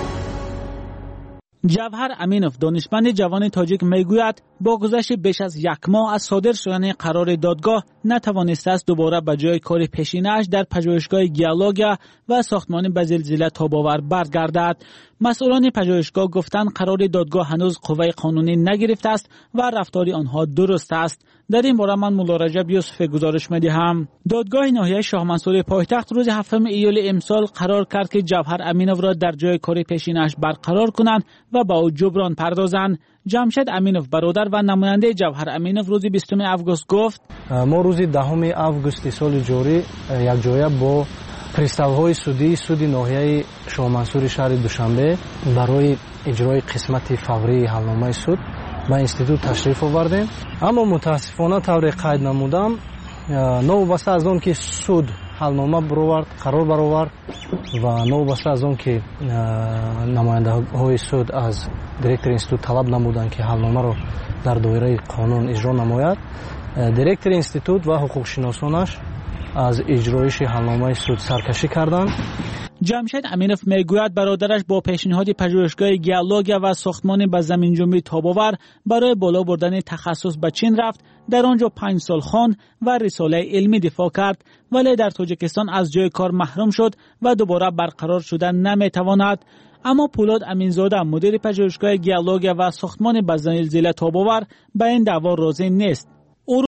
جوهر امینوف دانشمند جوان تاجیک میگوید با گذشت بیش از 1 ماه از صادر شدن قرار دادگاه نتوانسته است دوباره به جای کار پیشینه‌اش در پژوهشگاه گیالوگیا و ساختمان به زلزله تاب‌آور برگردد. مسئولان پژوهشگاه گفتند قرار دادگاه هنوز قوه قانونی نگرفته است و رفتار آنها درست است. در این باره من مولا رجب یوسف گزارش می‌دهم. دادگاه ناحیه شاه منصور پایتخت روز 7 ایول امسال قرار کرد که جوهر امینوف را در جای کار پیشینه‌اش برقرار کنند و با او جبران پردازند. جمشید امینوف برادر و نماینده جوهر امینوف روز 20 август گفت ما روز 10 августи соли ҷорӣ якҷоя бо приставҳои суди ноҳияи шоҳмансури шаҳри Душанбе барои иҷрои қисмати фаврии ҳалномаи суд ба институт ташриф овардем. аммо мутаассифона тавре қайд намудам, новобаста аз он ки суд ҳалнома баровард, қарор баровард ва новобаста аз он ки намояндаҳои суд аз директори институт талаб намуданд ки ҳалномаро дар доираи қонун иҷро намояд, директори институт ва ҳуқуқшиносонаш аз иҷроиши ҳалномаи суд саркашӣ карданд. جمشید امینوف میگوید برادرش با پیشنهاد پژوهشگاه گیولوژیا و ساختمان به زمین جنبی تاب‌آور برای بالا بردن تخصص به چین رفت. در آنجا 5 سال خواند و رساله علمی دفاع کرد، ولی در تاجیکستان از جای کار محروم شد و دوباره برقرار شدن نمیتواند. اما پولاد امینزاده مدیر پژوهشگاه گیولوژیا و ساختمان به زمین تاب‌آور به این دعوا راضی نیست.